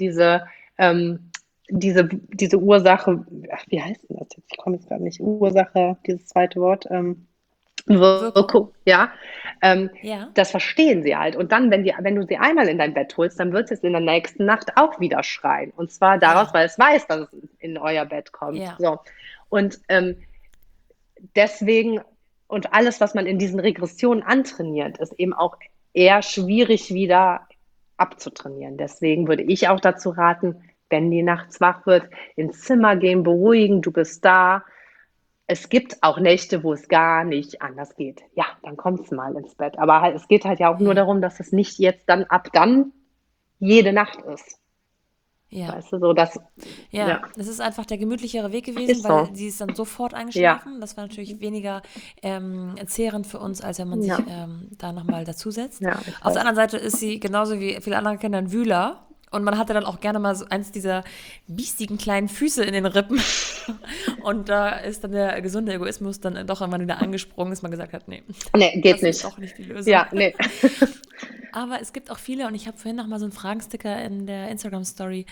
[SPEAKER 3] diese Ursache, ach, wie heißt denn das jetzt? Ich komme jetzt gerade nicht. Ursache, dieses zweite Wort.
[SPEAKER 1] Wirkung.
[SPEAKER 3] Wirkung, ja. Ähm,
[SPEAKER 1] Ja.
[SPEAKER 3] Das verstehen sie halt. Und dann, wenn du sie einmal in dein Bett holst, dann wird es in der nächsten Nacht auch wieder schreien. Und zwar daraus,
[SPEAKER 1] Ja.
[SPEAKER 3] weil es weiß, dass es in euer Bett kommt.
[SPEAKER 1] Ja.
[SPEAKER 3] So. Und deswegen, und alles, was man in diesen Regressionen antrainiert, ist eben auch eher schwierig wieder abzutrainieren. Deswegen würde ich auch dazu raten, wenn die nachts wach wird, ins Zimmer gehen, beruhigen, du bist da. Es gibt auch Nächte, wo es gar nicht anders geht. Ja, dann kommst du mal ins Bett. Aber halt, es geht halt ja auch nur
[SPEAKER 1] Ja.
[SPEAKER 3] darum, dass es nicht jetzt dann ab dann jede Nacht ist.
[SPEAKER 1] Ja.
[SPEAKER 3] Weißt du, so dass,
[SPEAKER 1] Ja,
[SPEAKER 3] ja,
[SPEAKER 1] das ist einfach der gemütlichere Weg gewesen,
[SPEAKER 3] ist
[SPEAKER 1] weil
[SPEAKER 3] so.
[SPEAKER 1] sie ist dann sofort
[SPEAKER 3] Ja,
[SPEAKER 1] eingeschlafen. Das war natürlich weniger zehrend für uns, als wenn man sich
[SPEAKER 3] ja,
[SPEAKER 1] da nochmal dazusetzt.
[SPEAKER 3] ja, ich
[SPEAKER 1] Auf der
[SPEAKER 3] weiß.
[SPEAKER 1] anderen Seite ist sie genauso wie viele andere Kinder ein Wühler. Und man hatte dann auch gerne mal so eins dieser biestigen kleinen Füße in den Rippen. Und da ist dann der gesunde Egoismus dann doch irgendwann wieder angesprungen, dass man gesagt hat, nee,
[SPEAKER 3] Nee, geht
[SPEAKER 1] das ist
[SPEAKER 3] nicht.
[SPEAKER 1] doch nicht die Lösung.
[SPEAKER 3] Ja, nee.
[SPEAKER 1] Aber es gibt auch viele, und ich habe vorhin noch mal so einen Fragensticker in der Instagram-Story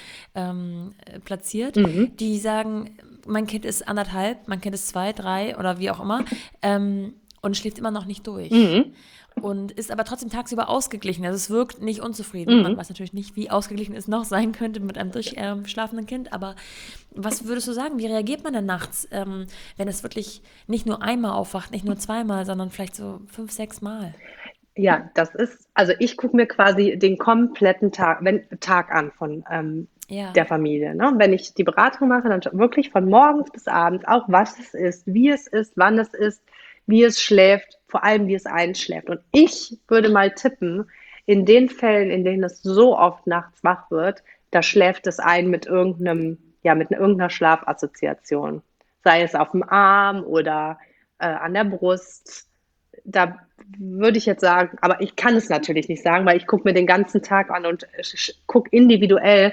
[SPEAKER 1] platziert,
[SPEAKER 3] Mhm.
[SPEAKER 1] die sagen, mein Kind ist 1,5, mein Kind ist 2, 3 oder wie auch immer und schläft immer noch nicht durch.
[SPEAKER 3] Mhm.
[SPEAKER 1] Und ist aber trotzdem tagsüber ausgeglichen. Also es wirkt nicht unzufrieden. Man
[SPEAKER 3] Mhm.
[SPEAKER 1] weiß natürlich nicht, wie ausgeglichen es noch sein könnte mit einem durchschlafenden Kind. Aber was würdest du sagen, wie reagiert man denn nachts, wenn es wirklich nicht nur einmal aufwacht, nicht nur zweimal, sondern vielleicht so 5, 6 Mal?
[SPEAKER 3] Ja, das ist, also ich gucke mir quasi den kompletten Tag an von der
[SPEAKER 1] Ja,
[SPEAKER 3] Familie. Ne? Wenn ich die Beratung mache, dann wirklich von morgens bis abends, auch was es ist, wie es ist, wann es ist, wie es schläft, vor allem wie es einschläft. Und ich würde mal tippen, in den Fällen, in denen es so oft nachts wach wird, da schläft es ein mit mit irgendeiner Schlafassoziation. Sei es auf dem Arm oder an der Brust. Da würde ich jetzt sagen, aber ich kann es natürlich nicht sagen, weil ich gucke mir den ganzen Tag an und gucke individuell.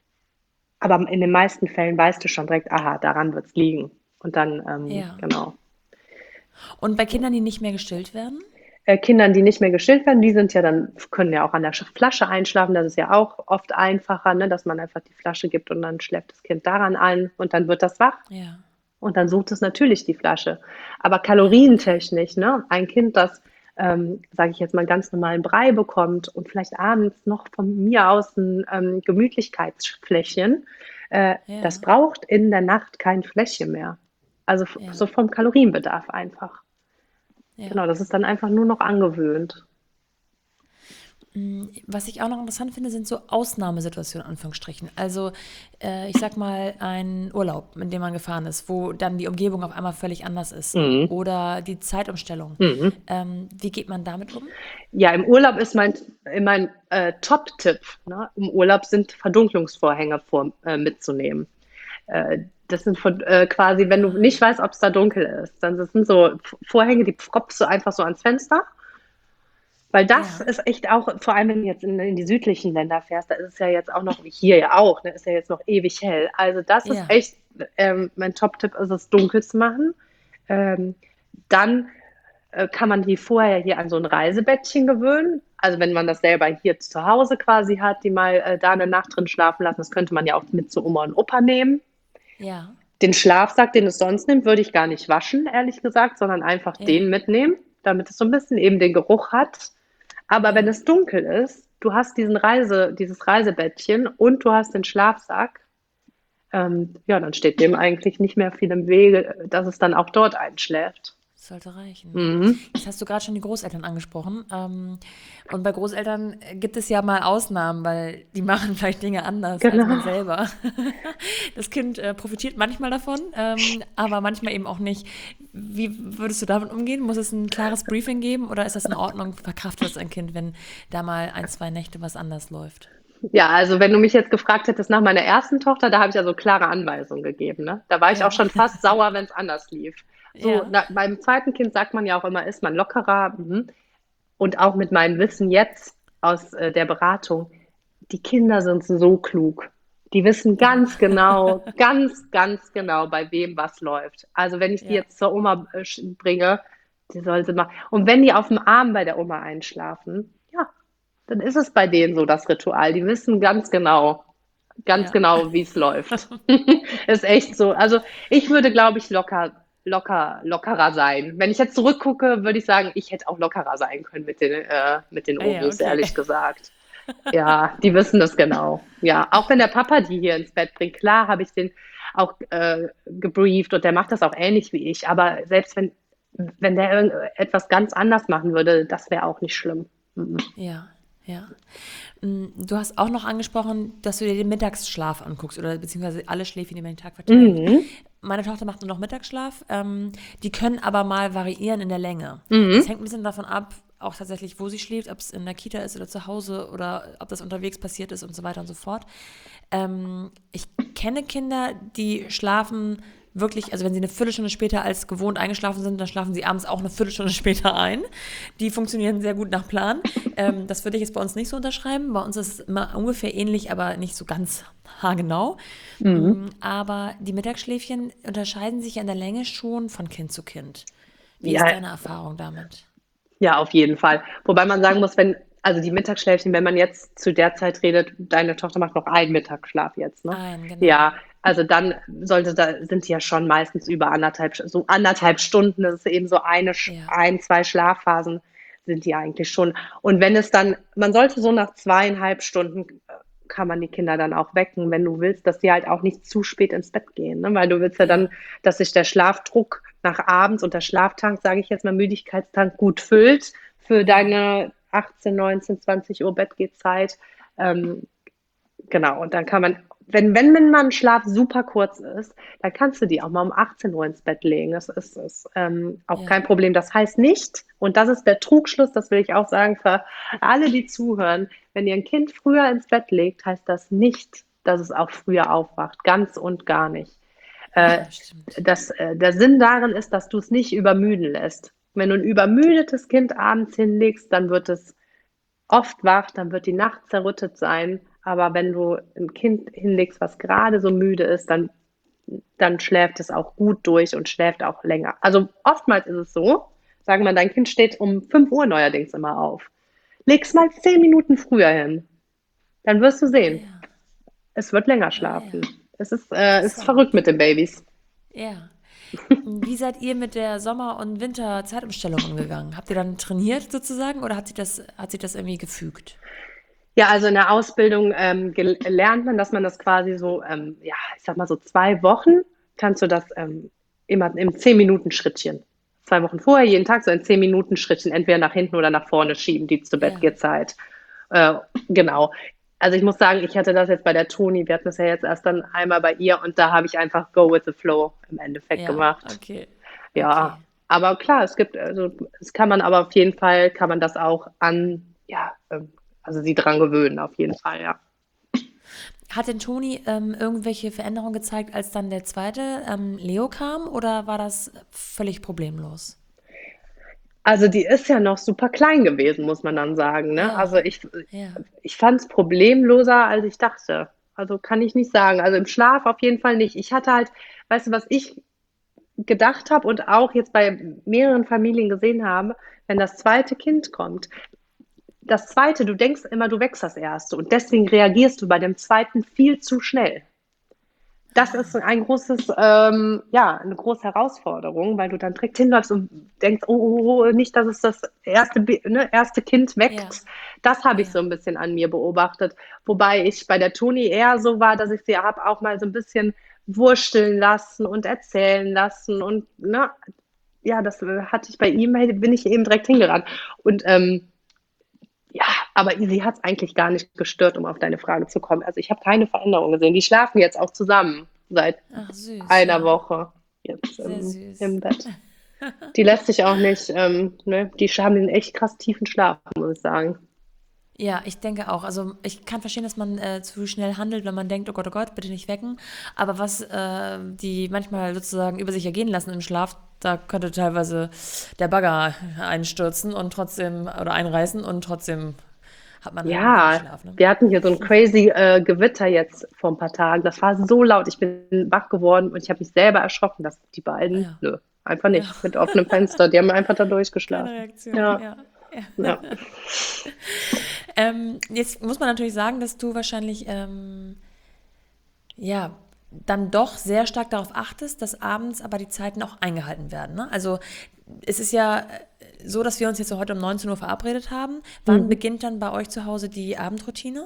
[SPEAKER 3] Aber in den meisten Fällen weißt du schon direkt, aha, daran wird es liegen. Und dann,
[SPEAKER 1] ja.
[SPEAKER 3] genau.
[SPEAKER 1] Und bei Kindern, die nicht mehr gestillt werden?
[SPEAKER 3] Kindern, die nicht mehr gestillt werden, die sind ja dann, können ja auch an der Flasche einschlafen. Das ist ja auch oft einfacher, ne, dass man einfach die Flasche gibt und dann schläft das Kind daran ein und dann wird das wach.
[SPEAKER 1] Ja,
[SPEAKER 3] Und dann sucht es natürlich die Flasche. Aber
[SPEAKER 1] ja, okay.
[SPEAKER 3] kalorientechnisch, ne, ein Kind, das, sage ich jetzt mal, ganz normalen Brei bekommt und vielleicht abends noch von mir aus ein Gemütlichkeitsfläschchen, das
[SPEAKER 1] Ja,
[SPEAKER 3] braucht in der Nacht kein Fläschchen mehr. Also so
[SPEAKER 1] ja,
[SPEAKER 3] vom Kalorienbedarf einfach.
[SPEAKER 1] ja.
[SPEAKER 3] Genau, das ist dann einfach nur noch angewöhnt.
[SPEAKER 1] Was ich auch noch interessant finde, sind so Ausnahmesituationen, in Anführungsstrichen. Also, ich sag mal, ein Urlaub, in dem man gefahren ist, wo dann die Umgebung auf einmal völlig anders ist.
[SPEAKER 3] Mhm.
[SPEAKER 1] Oder die Zeitumstellung.
[SPEAKER 3] Mhm.
[SPEAKER 1] Wie geht man damit um?
[SPEAKER 3] Ja, im Urlaub ist mein Top-Tipp. Ne? Im Urlaub sind Verdunklungsvorhänge mitzunehmen. Das sind quasi, wenn du nicht weißt, ob es da dunkel ist, dann das sind so Vorhänge, die propst du einfach so ans Fenster. Weil das
[SPEAKER 1] Ja,
[SPEAKER 3] ist echt auch, vor allem wenn du jetzt in die südlichen Länder fährst, da ist es ja jetzt auch noch, wie hier ja auch, ne, ist ja jetzt noch ewig hell. Also das ist
[SPEAKER 1] ja,
[SPEAKER 3] echt, mein Top-Tipp ist es, dunkel zu machen. Ähm, Dann kann man die vorher hier an so ein Reisebettchen gewöhnen. Also wenn man das selber hier zu Hause quasi hat, die mal da eine Nacht drin schlafen lassen, das könnte man ja auch mit zu Oma und Opa nehmen.
[SPEAKER 1] ja,
[SPEAKER 3] Den Schlafsack, den es sonst nimmt, würde ich gar nicht waschen, ehrlich gesagt, sondern einfach den
[SPEAKER 1] ja,
[SPEAKER 3] mitnehmen, damit es so ein bisschen eben den Geruch hat. Aber wenn
[SPEAKER 1] ja,
[SPEAKER 3] es dunkel ist, du hast dieses Reisebettchen und du hast den Schlafsack, ja, dann steht dem eigentlich nicht mehr viel im Wege, dass es dann auch dort einschläft.
[SPEAKER 1] sollte reichen, ja.
[SPEAKER 3] Mhm.
[SPEAKER 1] Jetzt hast du gerade schon die Großeltern angesprochen. Und bei Großeltern gibt es ja mal Ausnahmen, weil die machen vielleicht Dinge anders als man
[SPEAKER 3] Genau.
[SPEAKER 1] selber. Das Kind profitiert manchmal davon, aber manchmal eben auch nicht. Wie würdest du damit umgehen? Muss es ein klares Briefing geben oder ist das in Ordnung? Verkraftet es ein Kind, wenn da mal ein, zwei Nächte was anders läuft?
[SPEAKER 3] Ja, also wenn du mich jetzt gefragt hättest nach meiner ersten Tochter, da habe ich ja so klare Anweisungen gegeben, ne? Da war ich auch
[SPEAKER 1] Ja,
[SPEAKER 3] schon fast sauer, wenn es anders lief. So,
[SPEAKER 1] ja,
[SPEAKER 3] beim zweiten Kind sagt man ja auch immer, ist man lockerer. Mhm. und auch mit meinem Wissen jetzt aus der Beratung, die Kinder sind so klug. Die wissen ganz genau, bei wem was läuft. Also wenn ich die
[SPEAKER 1] Ja,
[SPEAKER 3] jetzt zur Oma bringe, die soll sie machen. Und wenn die auf dem Arm bei der Oma einschlafen, ja, dann ist es bei denen so das Ritual. Die wissen ganz
[SPEAKER 1] ja.
[SPEAKER 3] genau, wie es läuft. Ist echt so. Also ich würde, glaube ich, lockerer sein. Wenn ich jetzt zurückgucke, würde ich sagen, ich hätte auch lockerer sein können mit den
[SPEAKER 1] Ah ja,
[SPEAKER 3] Omus,
[SPEAKER 1] okay.
[SPEAKER 3] ehrlich gesagt. Ja, die wissen das genau. Ja, auch wenn der Papa die hier ins Bett bringt, klar habe ich den auch gebrieft und der macht das auch ähnlich wie ich. Aber selbst wenn der etwas ganz anders machen würde, das wäre auch nicht schlimm. Mhm.
[SPEAKER 1] Ja, ja. Du hast auch noch angesprochen, dass du dir den Mittagsschlaf anguckst oder beziehungsweise alle Schläfchen über den Tag verteilt.
[SPEAKER 3] Mhm.
[SPEAKER 1] Meine Tochter macht nur noch Mittagsschlaf. Die können aber mal variieren in der Länge. Das
[SPEAKER 3] Mhm.
[SPEAKER 1] hängt ein bisschen davon ab, auch tatsächlich, wo sie schläft, ob es in der Kita ist oder zu Hause oder ob das unterwegs passiert ist und so weiter und so fort. Ich kenne Kinder, die schlafen wirklich, also wenn sie eine Viertelstunde später als gewohnt eingeschlafen sind, dann schlafen sie abends auch eine Viertelstunde später ein. Die funktionieren sehr gut nach Plan. Das würde ich jetzt bei uns nicht so unterschreiben. Bei uns ist es immer ungefähr ähnlich, aber nicht so ganz haargenau.
[SPEAKER 3] Mhm.
[SPEAKER 1] Aber die Mittagsschläfchen unterscheiden sich ja in der Länge schon von Kind zu Kind. Wie ist
[SPEAKER 3] Ja,
[SPEAKER 1] deine Erfahrung damit?
[SPEAKER 3] ja, auf jeden Fall. Wobei man sagen muss, also die Mittagsschläfchen, wenn man jetzt zu der Zeit redet, deine Tochter macht noch einen Mittagsschlaf jetzt, ne?
[SPEAKER 1] Ein, genau.
[SPEAKER 3] Ja, also dann sind die ja schon meistens über so 1,5 Stunden, das ist eben so
[SPEAKER 1] Ja,
[SPEAKER 3] zwei Schlafphasen sind die eigentlich schon. Und wenn es dann, man sollte so nach 2,5 Stunden kann man die Kinder dann auch wecken, wenn du willst, dass die halt auch nicht zu spät ins Bett gehen, ne? Weil du willst ja dann,
[SPEAKER 1] ja,
[SPEAKER 3] dass sich der Schlafdruck nach abends und der Schlaftank, sage ich jetzt mal, Müdigkeitstank gut füllt für
[SPEAKER 1] ja,
[SPEAKER 3] deine 18, 19, 20 Uhr Bettgehzeit. Ähm, genau, und dann kann man, wenn man Schlaf super kurz ist, dann kannst du die auch mal um 18 Uhr ins Bett legen. Das ist auch kein
[SPEAKER 1] ja,
[SPEAKER 3] Problem. Das heißt nicht, und das ist der Trugschluss, das will ich auch sagen für alle, die zuhören, wenn ihr ein Kind früher ins Bett legt, heißt das nicht, dass es auch früher aufwacht. Ganz und gar nicht. Äh,
[SPEAKER 1] ja, stimmt.
[SPEAKER 3] der Sinn darin ist, dass du es nicht übermüden lässt. Wenn du ein übermüdetes Kind abends hinlegst, dann wird es oft wach, dann wird die Nacht zerrüttet sein. Aber wenn du ein Kind hinlegst, was gerade so müde ist, dann schläft es auch gut durch und schläft auch länger. Also oftmals ist es so, sagen wir, dein Kind steht um 5 Uhr neuerdings immer auf. Leg's mal 10 Minuten früher hin. Dann wirst du
[SPEAKER 1] Ah
[SPEAKER 3] sehen,
[SPEAKER 1] ja,
[SPEAKER 3] es wird länger
[SPEAKER 1] ah
[SPEAKER 3] schlafen.
[SPEAKER 1] ja,
[SPEAKER 3] Es ist verrückt
[SPEAKER 1] interessant.
[SPEAKER 3] mit den Babys.
[SPEAKER 1] Ja. Wie seid ihr mit der Sommer- und Winter-Zeitumstellung umgegangen? Habt ihr dann trainiert sozusagen oder hat sich das irgendwie gefügt?
[SPEAKER 3] Ja, also in der Ausbildung lernt man, dass man das quasi so, ja, ich sag mal so 2 Wochen kannst du das immer im 10-Minuten-Schrittchen. 2 Wochen vorher, jeden Tag so ein 10-Minuten-Schrittchen, entweder nach hinten oder nach vorne schieben, die zur
[SPEAKER 1] Ja,
[SPEAKER 3] Bettgehzeit. Äh, genau. Also ich muss sagen, ich hatte das jetzt bei der Toni, wir hatten das ja jetzt erst dann einmal bei ihr und da habe ich einfach Go with the Flow im Endeffekt
[SPEAKER 1] ja,
[SPEAKER 3] gemacht.
[SPEAKER 1] okay,
[SPEAKER 3] Ja,
[SPEAKER 1] okay.
[SPEAKER 3] aber klar, also es kann man aber auf jeden Fall, kann man das auch ja, also sie dran gewöhnen, auf jeden Fall, ja.
[SPEAKER 1] Hat denn Toni irgendwelche Veränderungen gezeigt, als dann der zweite Leo kam oder war das völlig problemlos?
[SPEAKER 3] Also die ist ja noch super klein gewesen, muss man dann sagen, ne? Also
[SPEAKER 1] Ja, ja,
[SPEAKER 3] ich fand es problemloser, als ich dachte. Also kann ich nicht sagen. Also im Schlaf auf jeden Fall nicht. Ich hatte halt, weißt du, was ich gedacht habe und auch jetzt bei mehreren Familien gesehen habe, wenn das zweite Kind kommt, das zweite, du denkst immer, du wächst das erste und deswegen reagierst du bei dem zweiten viel zu schnell. Das ist ein großes, ja, eine große Herausforderung, weil du dann direkt hinläufst und denkst, oh, oh, oh, nicht, dass es das erste Kind
[SPEAKER 1] ja,
[SPEAKER 3] weckt. Das habe ich so
[SPEAKER 1] ja,
[SPEAKER 3] ein bisschen an mir beobachtet. Wobei ich bei der Toni eher so war, dass ich sie habe auch mal so ein bisschen wursteln lassen und erzählen lassen. Und ne, ja, das hatte ich bei ihm, bin ich eben direkt hingerannt. Und ja, aber sie hat es eigentlich gar nicht gestört, um auf deine Frage zu kommen. Also ich habe keine Veränderung gesehen. Die schlafen jetzt auch zusammen seit
[SPEAKER 1] ach süß,
[SPEAKER 3] einer
[SPEAKER 1] ja,
[SPEAKER 3] Woche jetzt
[SPEAKER 1] sehr
[SPEAKER 3] im
[SPEAKER 1] süß.
[SPEAKER 3] Bett. Die lässt sich auch nicht, ne, die haben einen echt krass tiefen Schlaf, muss ich sagen.
[SPEAKER 1] Ja, ich denke auch. Also ich kann verstehen, dass man zu schnell handelt, wenn man denkt, oh Gott, bitte nicht wecken. Aber was die manchmal sozusagen über sich ergehen lassen im Schlaf, da könnte teilweise der Bagger einstürzen und trotzdem oder einreißen und trotzdem hat man halt einen guten
[SPEAKER 3] Ja,
[SPEAKER 1] Schlaf, ne?
[SPEAKER 3] wir hatten hier so ein crazy Gewitter jetzt vor ein paar Tagen. Das war so laut. Ich bin wach geworden und ich habe mich selber erschrocken, dass die beiden,
[SPEAKER 1] Ja,
[SPEAKER 3] nö, einfach
[SPEAKER 1] ja,
[SPEAKER 3] nicht, mit offenem Fenster. Die haben einfach da
[SPEAKER 1] keine
[SPEAKER 3] durchgeschlafen.
[SPEAKER 1] Reaktion,
[SPEAKER 3] Ja,
[SPEAKER 1] ja. Ja.
[SPEAKER 3] ja.
[SPEAKER 1] Jetzt muss man natürlich sagen, dass du wahrscheinlich ja, dann doch sehr stark darauf achtest, dass abends aber die Zeiten auch eingehalten werden. Ne? Also es ist ja so, dass wir uns jetzt so heute um 19 Uhr verabredet haben. Wann
[SPEAKER 3] Mhm.
[SPEAKER 1] beginnt dann bei euch zu Hause die Abendroutine?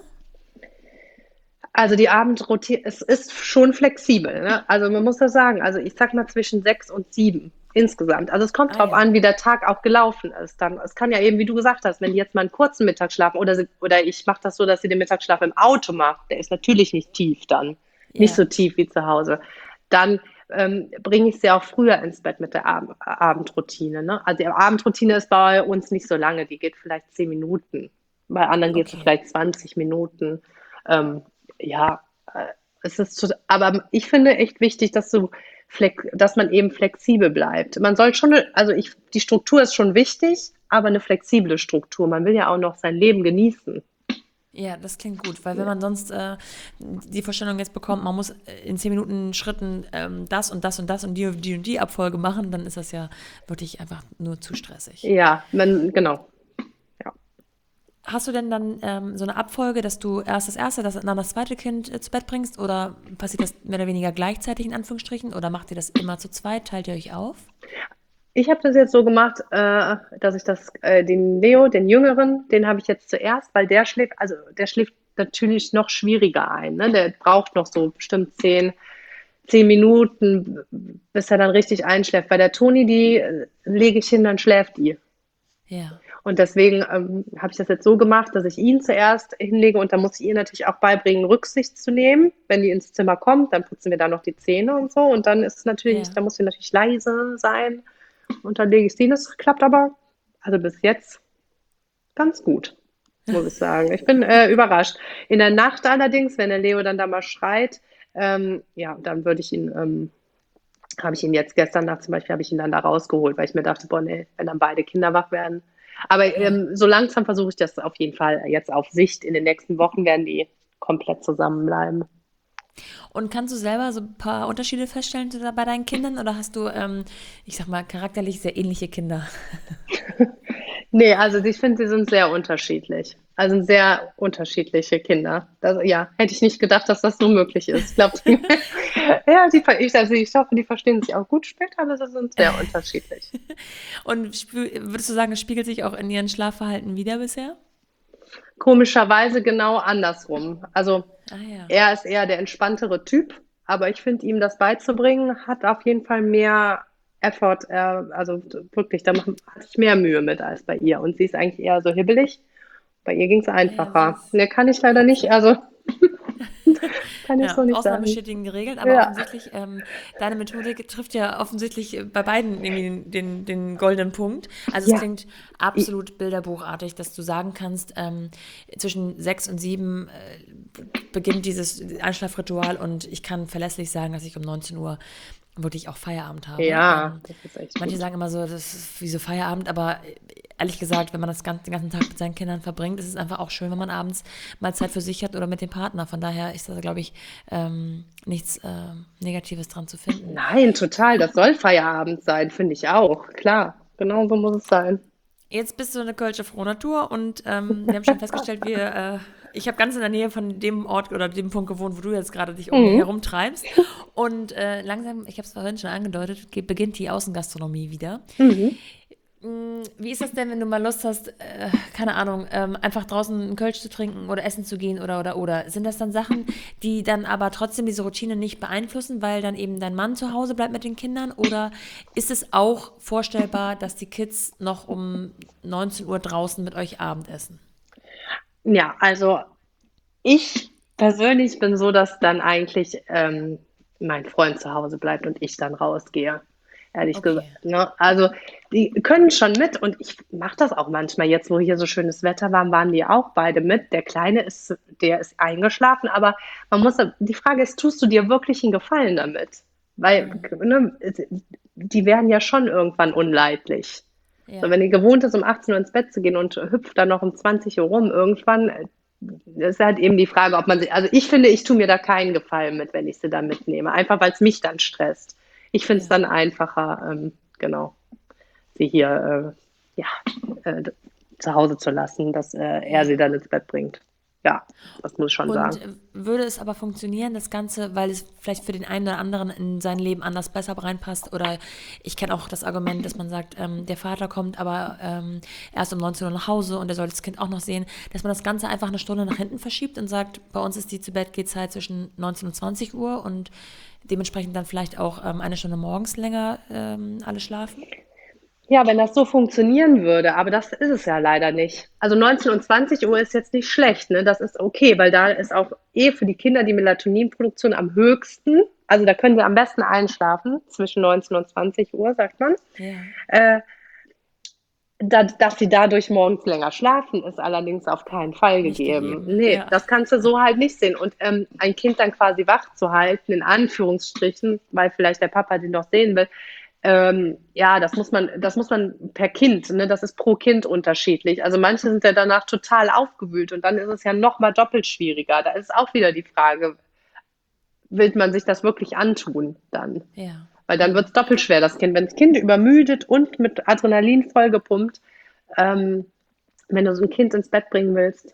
[SPEAKER 3] Also die Abendroutine, es ist schon flexibel, ne? Also man muss das sagen, also ich sag mal zwischen 6 und 7 insgesamt. Also es kommt
[SPEAKER 1] Ah
[SPEAKER 3] drauf
[SPEAKER 1] ja,
[SPEAKER 3] an, wie der Tag auch gelaufen ist. Dann, es kann ja eben, wie du gesagt hast, wenn die jetzt mal einen kurzen Mittagsschlaf oder ich mache das so, dass sie den Mittagsschlaf im Auto macht, der ist natürlich nicht tief dann, nicht so
[SPEAKER 1] ja,
[SPEAKER 3] tief wie zu Hause. Dann bringe ich sie auch früher ins Bett mit der Abendroutine. Ne? Also die Abendroutine ist bei uns nicht so lange, die geht vielleicht 10 Minuten. Bei anderen geht es
[SPEAKER 1] okay.
[SPEAKER 3] vielleicht 20 Minuten. Ähm, ja, es ist, aber ich finde echt wichtig, dass man eben flexibel bleibt. Man soll schon, die Struktur ist schon wichtig, aber eine flexible Struktur. Man will ja auch noch sein Leben genießen.
[SPEAKER 1] Ja, das klingt gut, weil wenn man sonst die Vorstellung jetzt bekommt, man muss in 10 Minuten Schritten das und das und das und die Abfolge machen, dann ist das ja wirklich einfach nur zu stressig.
[SPEAKER 3] Ja, genau. Ja.
[SPEAKER 1] Hast du denn dann so eine Abfolge, dass du erst das erste, dann das zweite Kind zu Bett bringst oder passiert das mehr oder weniger gleichzeitig in Anführungsstrichen oder macht ihr das immer zu zweit? Teilt ihr euch auf?
[SPEAKER 3] Ich habe das jetzt so gemacht, dass ich den Leo, den Jüngeren, den habe ich jetzt zuerst, weil der schläft natürlich noch schwieriger ein. Ne? Der braucht noch so bestimmt 10 Minuten, bis er dann richtig einschläft. Bei der Toni, die lege ich hin, dann schläft die.
[SPEAKER 1] Ja,
[SPEAKER 3] Und deswegen habe ich das jetzt so gemacht, dass ich ihn zuerst hinlege und dann muss ich ihr natürlich auch beibringen, Rücksicht zu nehmen. Wenn die ins Zimmer kommt, dann putzen wir da noch die Zähne und so. Und dann ist es natürlich,
[SPEAKER 1] ja.
[SPEAKER 3] da muss sie natürlich leise sein. Und dann lege ich sie hin. Das klappt aber, also bis jetzt ganz gut, muss ich sagen. Ich bin überrascht. In der Nacht allerdings, wenn der Leo dann da mal schreit, ja, dann habe ich ihn jetzt gestern Nacht zum Beispiel, habe ich ihn dann da rausgeholt, weil ich mir dachte, boah, nee, wenn dann beide Kinder wach werden. Aber
[SPEAKER 1] Ja.
[SPEAKER 3] so langsam versuche ich das auf jeden Fall jetzt auf Sicht. In den nächsten Wochen werden die komplett zusammenbleiben.
[SPEAKER 1] Und kannst du selber so ein paar Unterschiede feststellen bei deinen Kindern oder hast du, ich sag mal, charakterlich sehr ähnliche Kinder?
[SPEAKER 3] Nee, also ich finde, sie sind sehr unterschiedlich. Also sehr unterschiedliche Kinder. Das, ja, hätte ich nicht gedacht, dass das so möglich ist. Ich glaube, ja, ich hoffe, die verstehen sich auch gut später, aber sie sind sehr unterschiedlich.
[SPEAKER 1] Und würdest du sagen, es spiegelt sich auch in ihren Schlafverhalten wieder bisher?
[SPEAKER 3] Komischerweise genau andersrum. Also
[SPEAKER 1] Ah ja.
[SPEAKER 3] er ist eher der entspanntere Typ, aber ich finde, ihm das beizubringen, hat auf jeden Fall mehr Effort. Also wirklich, hatte ich mehr Mühe mit als bei ihr. Und sie ist eigentlich eher so hibbelig. Bei ihr ging es
[SPEAKER 1] Ah ja,
[SPEAKER 3] einfacher.
[SPEAKER 1] süß.
[SPEAKER 3] Ne, kann ich leider nicht,
[SPEAKER 1] Witzig.
[SPEAKER 3] also kann ich
[SPEAKER 1] Ja,
[SPEAKER 3] so nicht
[SPEAKER 1] Ausnahmen
[SPEAKER 3] sagen.
[SPEAKER 1] bestätigen die Regeln, aber
[SPEAKER 3] Ja,
[SPEAKER 1] offensichtlich, deine Methodik trifft ja offensichtlich bei beiden irgendwie den goldenen Punkt. Also es
[SPEAKER 3] ja,
[SPEAKER 1] klingt absolut bilderbuchartig, dass du sagen kannst, zwischen 6 und 7 beginnt dieses Einschlafritual und ich kann verlässlich sagen, dass ich um 19 Uhr wirklich auch Feierabend habe.
[SPEAKER 3] ja, das ist echt
[SPEAKER 1] Manche
[SPEAKER 3] gut.
[SPEAKER 1] sagen immer so, das ist wie so Feierabend, aber ehrlich gesagt, wenn man den ganzen Tag mit seinen Kindern verbringt, ist es einfach auch schön, wenn man abends mal Zeit für sich hat oder mit dem Partner. Von daher ist da, glaube ich, nichts Negatives dran zu finden.
[SPEAKER 3] Nein, total. Das soll Feierabend sein, finde ich auch. Klar, genau so muss es sein.
[SPEAKER 1] Jetzt bist du eine Kölsche Frohnatur und wir haben schon festgestellt, ich habe ganz in der Nähe von dem Ort oder dem Punkt gewohnt, wo du jetzt gerade dich um mich
[SPEAKER 3] Mhm.
[SPEAKER 1] herum treibst. Und langsam, ich habe es vorhin schon angedeutet, beginnt die Außengastronomie wieder.
[SPEAKER 3] Mhm.
[SPEAKER 1] Wie ist das denn, wenn du mal Lust hast, keine Ahnung, einfach draußen einen Kölsch zu trinken oder essen zu gehen oder? Sind das dann Sachen, die dann aber trotzdem diese Routine nicht beeinflussen, weil dann eben dein Mann zu Hause bleibt mit den Kindern? Oder ist es auch vorstellbar, dass die Kids noch um 19 Uhr draußen mit euch Abendessen?
[SPEAKER 3] Ja, also ich persönlich bin so, dass dann eigentlich mein Freund zu Hause bleibt und ich dann rausgehe. ehrlich
[SPEAKER 1] Okay.
[SPEAKER 3] gesagt. Ne? Also die können schon mit und ich mache das auch manchmal. Jetzt, wo hier so schönes Wetter war, waren die auch beide mit. Der Kleine der ist eingeschlafen, aber die Frage ist, tust du dir wirklich einen Gefallen damit? Weil,
[SPEAKER 1] Mhm.
[SPEAKER 3] ne, die werden ja schon irgendwann unleidlich. So,
[SPEAKER 1] Ja.
[SPEAKER 3] wenn die gewohnt ist, um 18 Uhr ins Bett zu gehen und hüpft dann noch um 20 Uhr rum, irgendwann ist halt eben die Frage, ob man sie, also ich finde, ich tue mir da keinen Gefallen mit, wenn ich sie dann mitnehme, einfach weil es mich dann stresst. Ich finde es
[SPEAKER 1] Ja.
[SPEAKER 3] dann einfacher, genau, sie hier ja, zu Hause zu lassen, dass er
[SPEAKER 1] Ja.
[SPEAKER 3] sie dann ins Bett bringt. Ja, das muss ich schon
[SPEAKER 1] Und
[SPEAKER 3] sagen.
[SPEAKER 1] würde es aber funktionieren, das Ganze, weil es vielleicht für den einen oder anderen in sein Leben anders besser reinpasst? Oder ich kenne auch das Argument, dass man sagt, der Vater kommt aber erst um 19 Uhr nach Hause und er soll das Kind auch noch sehen, dass man das Ganze einfach eine Stunde nach hinten verschiebt und sagt, bei uns ist die Zu-Bett-Geh-Zeit zwischen 19 und 20 Uhr und dementsprechend dann vielleicht auch eine Stunde morgens länger alle schlafen?
[SPEAKER 3] Ja, wenn das so funktionieren würde, aber das ist es ja leider nicht. Also 19 und 20 Uhr ist jetzt nicht schlecht, ne? Das ist okay, weil da ist auch für die Kinder die Melatoninproduktion am höchsten. Also da können sie am besten einschlafen, zwischen 19 und 20 Uhr, sagt man.
[SPEAKER 1] Ja,
[SPEAKER 3] Äh, dass sie dadurch morgens länger schlafen, ist allerdings auf keinen Fall
[SPEAKER 1] nicht
[SPEAKER 3] gegeben.
[SPEAKER 1] gegeben.
[SPEAKER 3] Nee,
[SPEAKER 1] Ja,
[SPEAKER 3] das kannst du so halt nicht sehen. Und ein Kind dann quasi wach zu halten, in Anführungsstrichen, weil vielleicht der Papa den noch sehen will, ja, das muss man per Kind, ne? Das ist pro Kind unterschiedlich. Also manche sind ja danach total aufgewühlt und dann ist es ja noch mal doppelt schwieriger. Da ist auch wieder die Frage, will man sich das wirklich antun dann?
[SPEAKER 1] ja,
[SPEAKER 3] Weil dann
[SPEAKER 1] ja.
[SPEAKER 3] wird es doppelt schwer, das Kind. Wenn das Kind übermüdet und mit Adrenalin vollgepumpt, ähm, wenn du so ein Kind ins Bett bringen willst,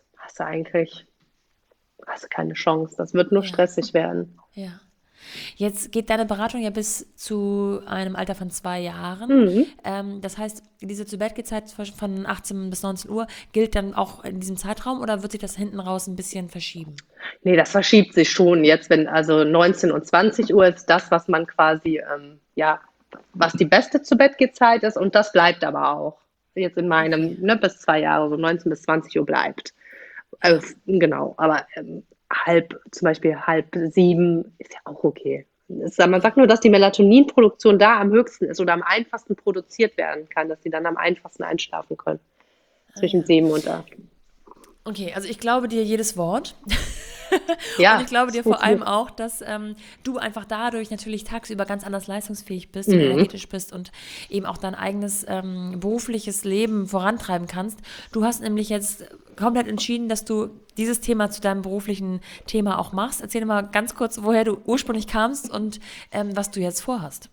[SPEAKER 3] hast du keine Chance. Das wird nur
[SPEAKER 1] Ja,
[SPEAKER 3] stressig werden.
[SPEAKER 1] ja. Jetzt geht deine Beratung ja bis zu einem Alter von 2 Jahren.
[SPEAKER 3] Mhm.
[SPEAKER 1] Das heißt, diese Zu-Bett-Geh-Zeit von 18 bis 19 Uhr gilt dann auch in diesem Zeitraum oder wird sich das hinten raus ein bisschen verschieben?
[SPEAKER 3] Nee, das verschiebt sich schon jetzt, wenn also 19 und 20 Uhr ist das, was man quasi, ja, was die beste Zu-Bett-Geh-Zeit ist und das bleibt aber auch. Jetzt in
[SPEAKER 1] Okay,
[SPEAKER 3] meinem, ne, bis 2 Jahre, so 19 bis 20 Uhr bleibt.
[SPEAKER 1] ja.
[SPEAKER 3] Also, genau, aber zum Beispiel 6:30 ist ja auch okay. Man
[SPEAKER 1] Ja.
[SPEAKER 3] sagt nur, dass die Melatoninproduktion da am höchsten ist oder am einfachsten produziert werden kann, dass sie dann am einfachsten einschlafen können.
[SPEAKER 1] Ah
[SPEAKER 3] Zwischen
[SPEAKER 1] ja.
[SPEAKER 3] 7 und 8.
[SPEAKER 1] Okay, also ich glaube dir jedes Wort. Und ich
[SPEAKER 3] Ja,
[SPEAKER 1] glaube
[SPEAKER 3] das
[SPEAKER 1] dir vor allem
[SPEAKER 3] funktioniert.
[SPEAKER 1] auch, dass du einfach dadurch natürlich tagsüber ganz anders leistungsfähig bist und
[SPEAKER 3] Mhm.
[SPEAKER 1] energetisch bist und eben auch dein eigenes berufliches Leben vorantreiben kannst. Du hast nämlich jetzt komplett entschieden, dass du dieses Thema zu deinem beruflichen Thema auch machst. Erzähl mal ganz kurz, woher du ursprünglich kamst und was du jetzt vorhast.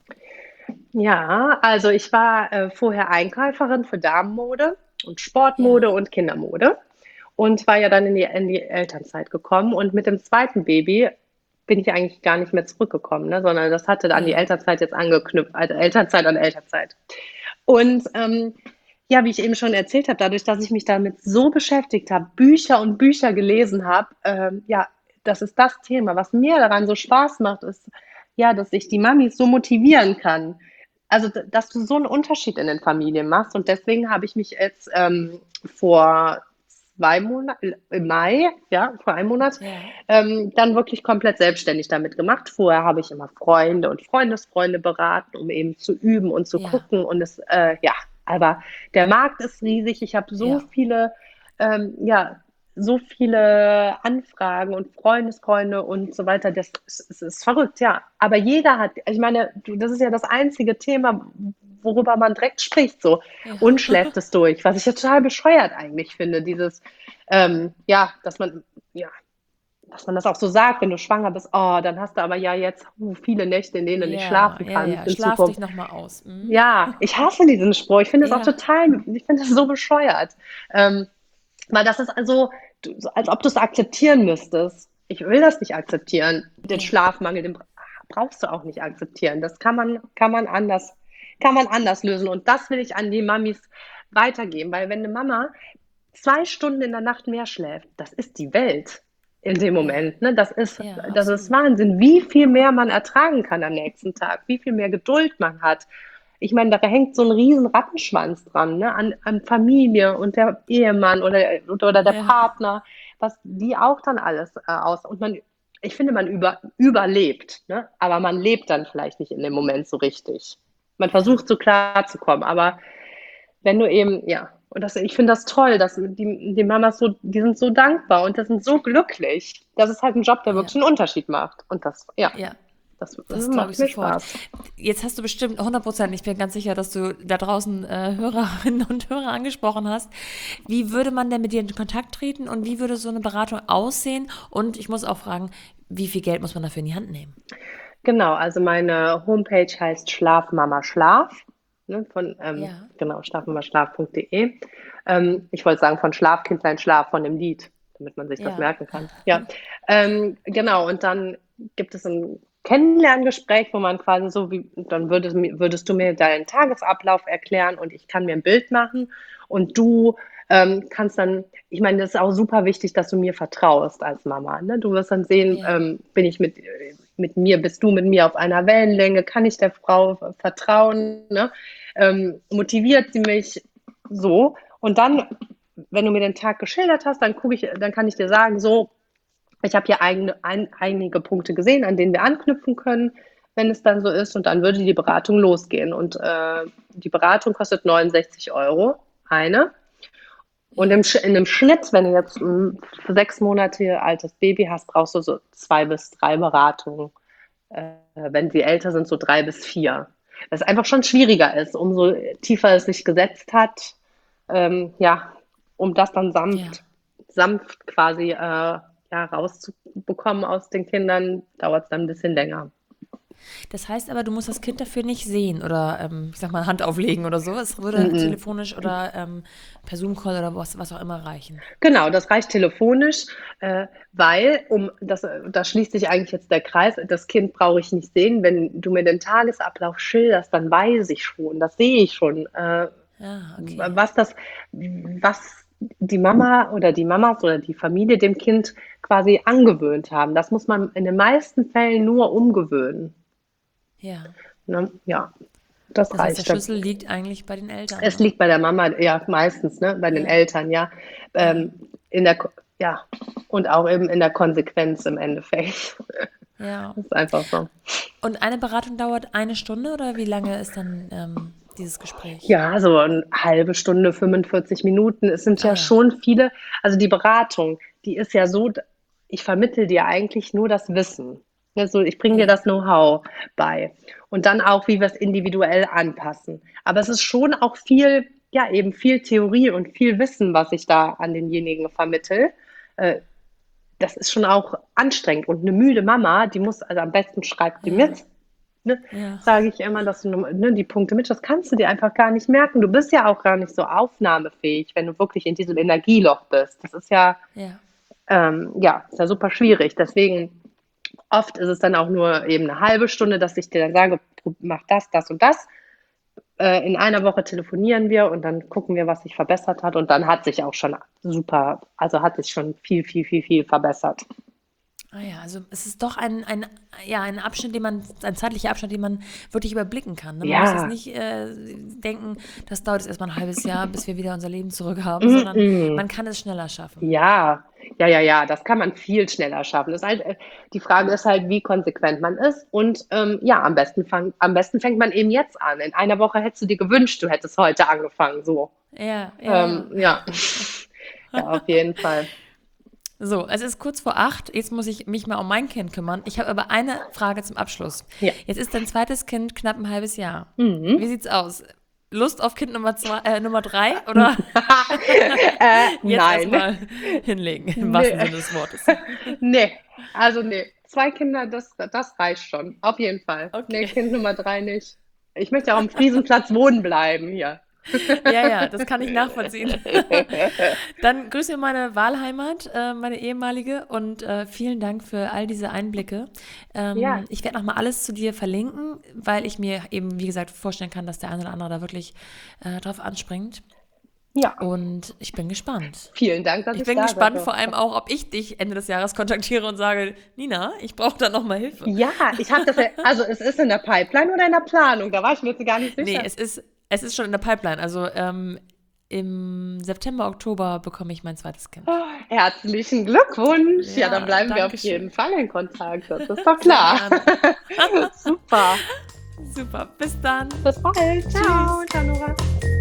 [SPEAKER 3] Ja, also ich war vorher Einkäuferin für Damenmode und Sportmode
[SPEAKER 1] Ja,
[SPEAKER 3] und Kindermode und war ja dann in die Elternzeit gekommen. Und mit dem zweiten Baby bin ich eigentlich gar nicht mehr zurückgekommen, ne, sondern das hatte an die
[SPEAKER 1] ja,
[SPEAKER 3] Elternzeit jetzt angeknüpft, also Elternzeit an Elternzeit. Und ja, wie ich eben schon erzählt habe, dadurch, dass ich mich damit so beschäftigt habe, Bücher und Bücher gelesen habe, ja, das ist das Thema. Was mir daran so Spaß macht, ist, ja, dass ich die Mamis so motivieren kann. Also, dass du so einen Unterschied in den Familien machst. Und deswegen habe ich mich jetzt vor 2 Monaten, im Mai, ja, vor einem Monat,
[SPEAKER 1] ja,
[SPEAKER 3] dann wirklich komplett selbstständig damit gemacht. Vorher habe ich immer Freunde und Freundesfreunde beraten, um eben zu üben und zu
[SPEAKER 1] ja,
[SPEAKER 3] gucken. Und ja, aber der Markt ist riesig. Ich habe so
[SPEAKER 1] ja,
[SPEAKER 3] viele, ja, so viele Anfragen und Freundesfreunde und so weiter. Das ist verrückt, ja. Aber jeder hat, ich meine, das ist ja das einzige Thema, worüber man direkt spricht, so.
[SPEAKER 1] ja.
[SPEAKER 3] Und schläft es durch, was ich ja total bescheuert eigentlich finde, ja, ja, dass man das auch so sagt, wenn du schwanger bist, oh, dann hast du aber ja jetzt viele Nächte, in denen du nicht
[SPEAKER 1] Ja,
[SPEAKER 3] schlafen
[SPEAKER 1] ja,
[SPEAKER 3] kannst
[SPEAKER 1] ja.
[SPEAKER 3] in
[SPEAKER 1] Schlaf dich
[SPEAKER 3] Zukunft.
[SPEAKER 1] nochmal aus. Mhm.
[SPEAKER 3] Ja, ich hasse diesen Spruch.
[SPEAKER 1] Ja,
[SPEAKER 3] Ich finde das so bescheuert. Ähm, Weil das ist also, als ob du es akzeptieren müsstest. Ich will das nicht akzeptieren. Den
[SPEAKER 1] ja,
[SPEAKER 3] Schlafmangel, den brauchst du auch nicht akzeptieren. Das kann man anders lösen. Und das will ich an die Mamis weitergeben. Weil wenn eine Mama 2 Stunden in der Nacht mehr schläft, das ist die Welt in dem
[SPEAKER 1] ja,
[SPEAKER 3] Moment. Ne?
[SPEAKER 1] ja,
[SPEAKER 3] Das ist
[SPEAKER 1] absolut.
[SPEAKER 3] Wahnsinn, wie viel mehr man ertragen kann am nächsten Tag, wie viel mehr Geduld man hat. Ich meine, da hängt so ein riesen Rattenschwanz dran, ne? An Familie und der Ehemann oder der
[SPEAKER 1] Ja,
[SPEAKER 3] Partner, was die auch dann alles aus. Und ich finde, man überlebt, ne? Aber man lebt dann vielleicht nicht in dem Moment so richtig. Man versucht so klar zu kommen, aber wenn du eben, ja, und ich finde das toll, dass die Mamas so, die sind so dankbar und das sind so glücklich. Das ist halt ein Job, der wirklich einen Unterschied macht. Und das, ja,
[SPEAKER 1] Ja,
[SPEAKER 3] das
[SPEAKER 1] das glaube
[SPEAKER 3] macht
[SPEAKER 1] ich
[SPEAKER 3] mir
[SPEAKER 1] sofort.
[SPEAKER 3] Spaß.
[SPEAKER 1] Jetzt hast du bestimmt 100%, ich bin ganz sicher, dass du da draußen Hörerinnen und Hörer angesprochen hast. Wie würde man denn mit dir in Kontakt treten und wie würde so eine Beratung aussehen? Und ich muss auch fragen, wie viel Geld muss man dafür in die Hand nehmen?
[SPEAKER 3] Genau, also meine Homepage heißt Schlaf Mama Schlaf, ne,
[SPEAKER 1] Ja.
[SPEAKER 3] genau, schlafmamaschlaf.de. Ich wollte sagen von Schlaf, Kindlein, Schlaf, von dem Lied, damit man sich das
[SPEAKER 1] Ja.
[SPEAKER 3] merken kann. Ja, genau, und dann gibt es ein Kennenlerngespräch, wo man quasi so wie, dann würdest du mir deinen Tagesablauf erklären und ich kann mir ein Bild machen und du kannst dann, ich meine, das ist auch super wichtig, dass du mir vertraust als Mama. Ne? Du wirst dann sehen,
[SPEAKER 1] Ja.
[SPEAKER 3] bin ich mit mir, bist du mit mir auf einer Wellenlänge, kann ich der Frau vertrauen, ne? Motiviert sie mich so. Und dann, wenn du mir den Tag geschildert hast, dann kann ich dir sagen, so, ich habe hier einige Punkte gesehen, an denen wir anknüpfen können, wenn es dann so ist. Und dann würde die Beratung losgehen. Und die Beratung kostet 69 € eine. Und in einem Schnitt, wenn du jetzt ein 6 Monate altes Baby hast, brauchst du so 2 bis 3 Beratungen. Wenn sie älter sind, so 3 bis 4. Das einfach schon schwieriger ist, umso tiefer es sich gesetzt hat, ja, um das dann
[SPEAKER 1] Ja.
[SPEAKER 3] sanft quasi ja, rauszubekommen aus den Kindern, dauert es dann ein bisschen länger.
[SPEAKER 1] Das heißt aber, du musst das Kind dafür nicht sehen oder, ich sag mal, Hand auflegen oder so. Es würde telefonisch oder per Zoom-Call oder was auch immer reichen.
[SPEAKER 3] Genau, das reicht telefonisch, weil, da schließt sich eigentlich jetzt der Kreis, das Kind brauche ich nicht sehen. Wenn du mir den Tagesablauf schilderst, dann weiß ich schon, das sehe ich schon,
[SPEAKER 1] Ja, okay.
[SPEAKER 3] was die Mama oder die Mamas oder die Familie dem Kind quasi angewöhnt haben. Das muss man in den meisten Fällen nur umgewöhnen.
[SPEAKER 1] Ja.
[SPEAKER 3] Ne? Ja, das
[SPEAKER 1] Das heißt, der
[SPEAKER 3] reicht dann.
[SPEAKER 1] Schlüssel liegt eigentlich bei den Eltern,
[SPEAKER 3] Es
[SPEAKER 1] ne?
[SPEAKER 3] liegt bei der Mama, ja, meistens, ne, bei den
[SPEAKER 1] Ja.
[SPEAKER 3] Eltern, ja. Ja, und auch eben in der Konsequenz im Endeffekt.
[SPEAKER 1] Ja.
[SPEAKER 3] Das ist einfach so.
[SPEAKER 1] Und eine Beratung dauert 1 Stunde oder wie lange ist dann dieses Gespräch?
[SPEAKER 3] Ja, so eine halbe Stunde, 45 Minuten. Es sind ja
[SPEAKER 1] Ja.
[SPEAKER 3] schon viele. Also die Beratung, die ist ja so, ich vermittle dir eigentlich nur das Wissen. Also ich bringe dir das Know-how bei. Und dann auch, wie wir es individuell anpassen. Aber es ist schon auch viel, ja, eben viel Theorie und viel Wissen, was ich da an denjenigen vermittle. Das ist schon auch anstrengend. Und eine müde Mama, die muss, also am besten schreibt die mit. Ne,
[SPEAKER 1] Ja.
[SPEAKER 3] sage ich immer, dass du die Punkte mit, das kannst du dir einfach gar nicht merken. Du bist ja auch gar nicht so aufnahmefähig, wenn du wirklich in diesem Energieloch bist. Das ist ja, ist ja super schwierig. Deswegen oft ist es dann auch nur eben eine halbe Stunde, dass ich dir dann sage, mach das, das und das. In einer Woche telefonieren wir und dann gucken wir, was sich verbessert hat. Und dann hat sich auch schon hat sich schon viel, viel, viel, viel verbessert.
[SPEAKER 1] Ah ja, also es ist doch ein Abschnitt, ein zeitlicher Abschnitt, den man wirklich überblicken kann. Ne? Man muss jetzt nicht denken, das dauert jetzt erstmal ein halbes Jahr, bis wir wieder unser Leben zurück haben, sondern man kann es schneller schaffen.
[SPEAKER 3] Ja, das kann man viel schneller schaffen. Das ist halt, die Frage ist halt, wie konsequent man ist. Und am besten fängt man eben jetzt an. In einer Woche hättest du dir gewünscht, du hättest heute angefangen. So.
[SPEAKER 1] Ja.
[SPEAKER 3] Ja, auf jeden Fall.
[SPEAKER 1] So, es ist kurz vor 8. Jetzt muss ich mich mal um mein Kind kümmern. Ich habe aber eine Frage zum Abschluss.
[SPEAKER 3] Ja.
[SPEAKER 1] Jetzt ist dein zweites Kind knapp ein halbes Jahr. Wie sieht's aus? Lust auf Kind Nummer 3 oder jetzt
[SPEAKER 3] Nein.
[SPEAKER 1] erstmal hinlegen, im wahrsten Sinne des Wortes.
[SPEAKER 3] Nee. 2 Kinder, das reicht schon. Auf jeden Fall.
[SPEAKER 1] Okay.
[SPEAKER 3] Nee, Kind Nummer 3 nicht. Ich möchte auch am Friesenplatz wohnen bleiben hier.
[SPEAKER 1] Ja, das kann ich nachvollziehen. Dann grüße meine Wahlheimat, meine ehemalige, und vielen Dank für all diese Einblicke.
[SPEAKER 3] Ja.
[SPEAKER 1] Ich werde nochmal alles zu dir verlinken, weil ich mir eben, wie gesagt, vorstellen kann, dass der eine oder andere da wirklich drauf anspringt.
[SPEAKER 3] Ja.
[SPEAKER 1] Und ich bin gespannt.
[SPEAKER 3] Vielen Dank, dass
[SPEAKER 1] Ich
[SPEAKER 3] ich
[SPEAKER 1] bin
[SPEAKER 3] da
[SPEAKER 1] gespannt
[SPEAKER 3] sein
[SPEAKER 1] vor allem auch, ob ich dich Ende des Jahres kontaktiere und sage, Nina, ich brauche da nochmal Hilfe.
[SPEAKER 3] Ja, ich habe das also es ist in der Pipeline oder in der Planung, da war ich mir jetzt gar nicht sicher.
[SPEAKER 1] Nee, es ist schon in der Pipeline. Also im September, Oktober bekomme ich mein zweites Kind.
[SPEAKER 3] Oh, herzlichen Glückwunsch. Ja, dann bleiben wir auf
[SPEAKER 1] Dankeschön.
[SPEAKER 3] jeden Fall in Kontakt. Das ist doch klar. Super.
[SPEAKER 1] Super, bis dann.
[SPEAKER 3] Bis bald. Ciao. Ciao, Nora.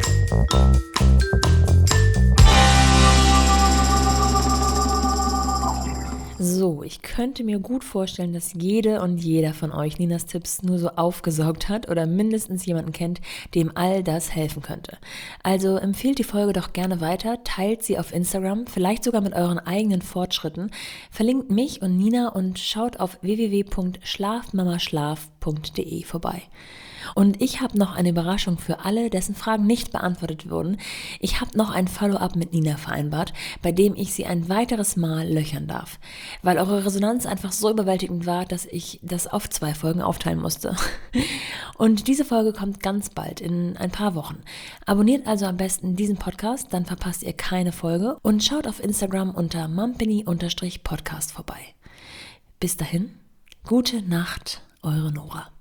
[SPEAKER 1] So, ich könnte mir gut vorstellen, dass jede und jeder von euch Ninas Tipps nur so aufgesaugt hat oder mindestens jemanden kennt, dem all das helfen könnte. Also empfehlt die Folge doch gerne weiter, teilt sie auf Instagram, vielleicht sogar mit euren eigenen Fortschritten, verlinkt mich und Nina und schaut auf www.schlafmamaschlaf.de vorbei. Und ich habe noch eine Überraschung für alle, dessen Fragen nicht beantwortet wurden. Ich habe noch ein Follow-up mit Nina vereinbart, bei dem ich sie ein weiteres Mal löchern darf. Weil eure Resonanz einfach so überwältigend war, dass ich das auf 2 Folgen aufteilen musste. Und diese Folge kommt ganz bald, in ein paar Wochen. Abonniert also am besten diesen Podcast, dann verpasst ihr keine Folge und schaut auf Instagram unter mumpany_podcast vorbei. Bis dahin, gute Nacht, eure Nora.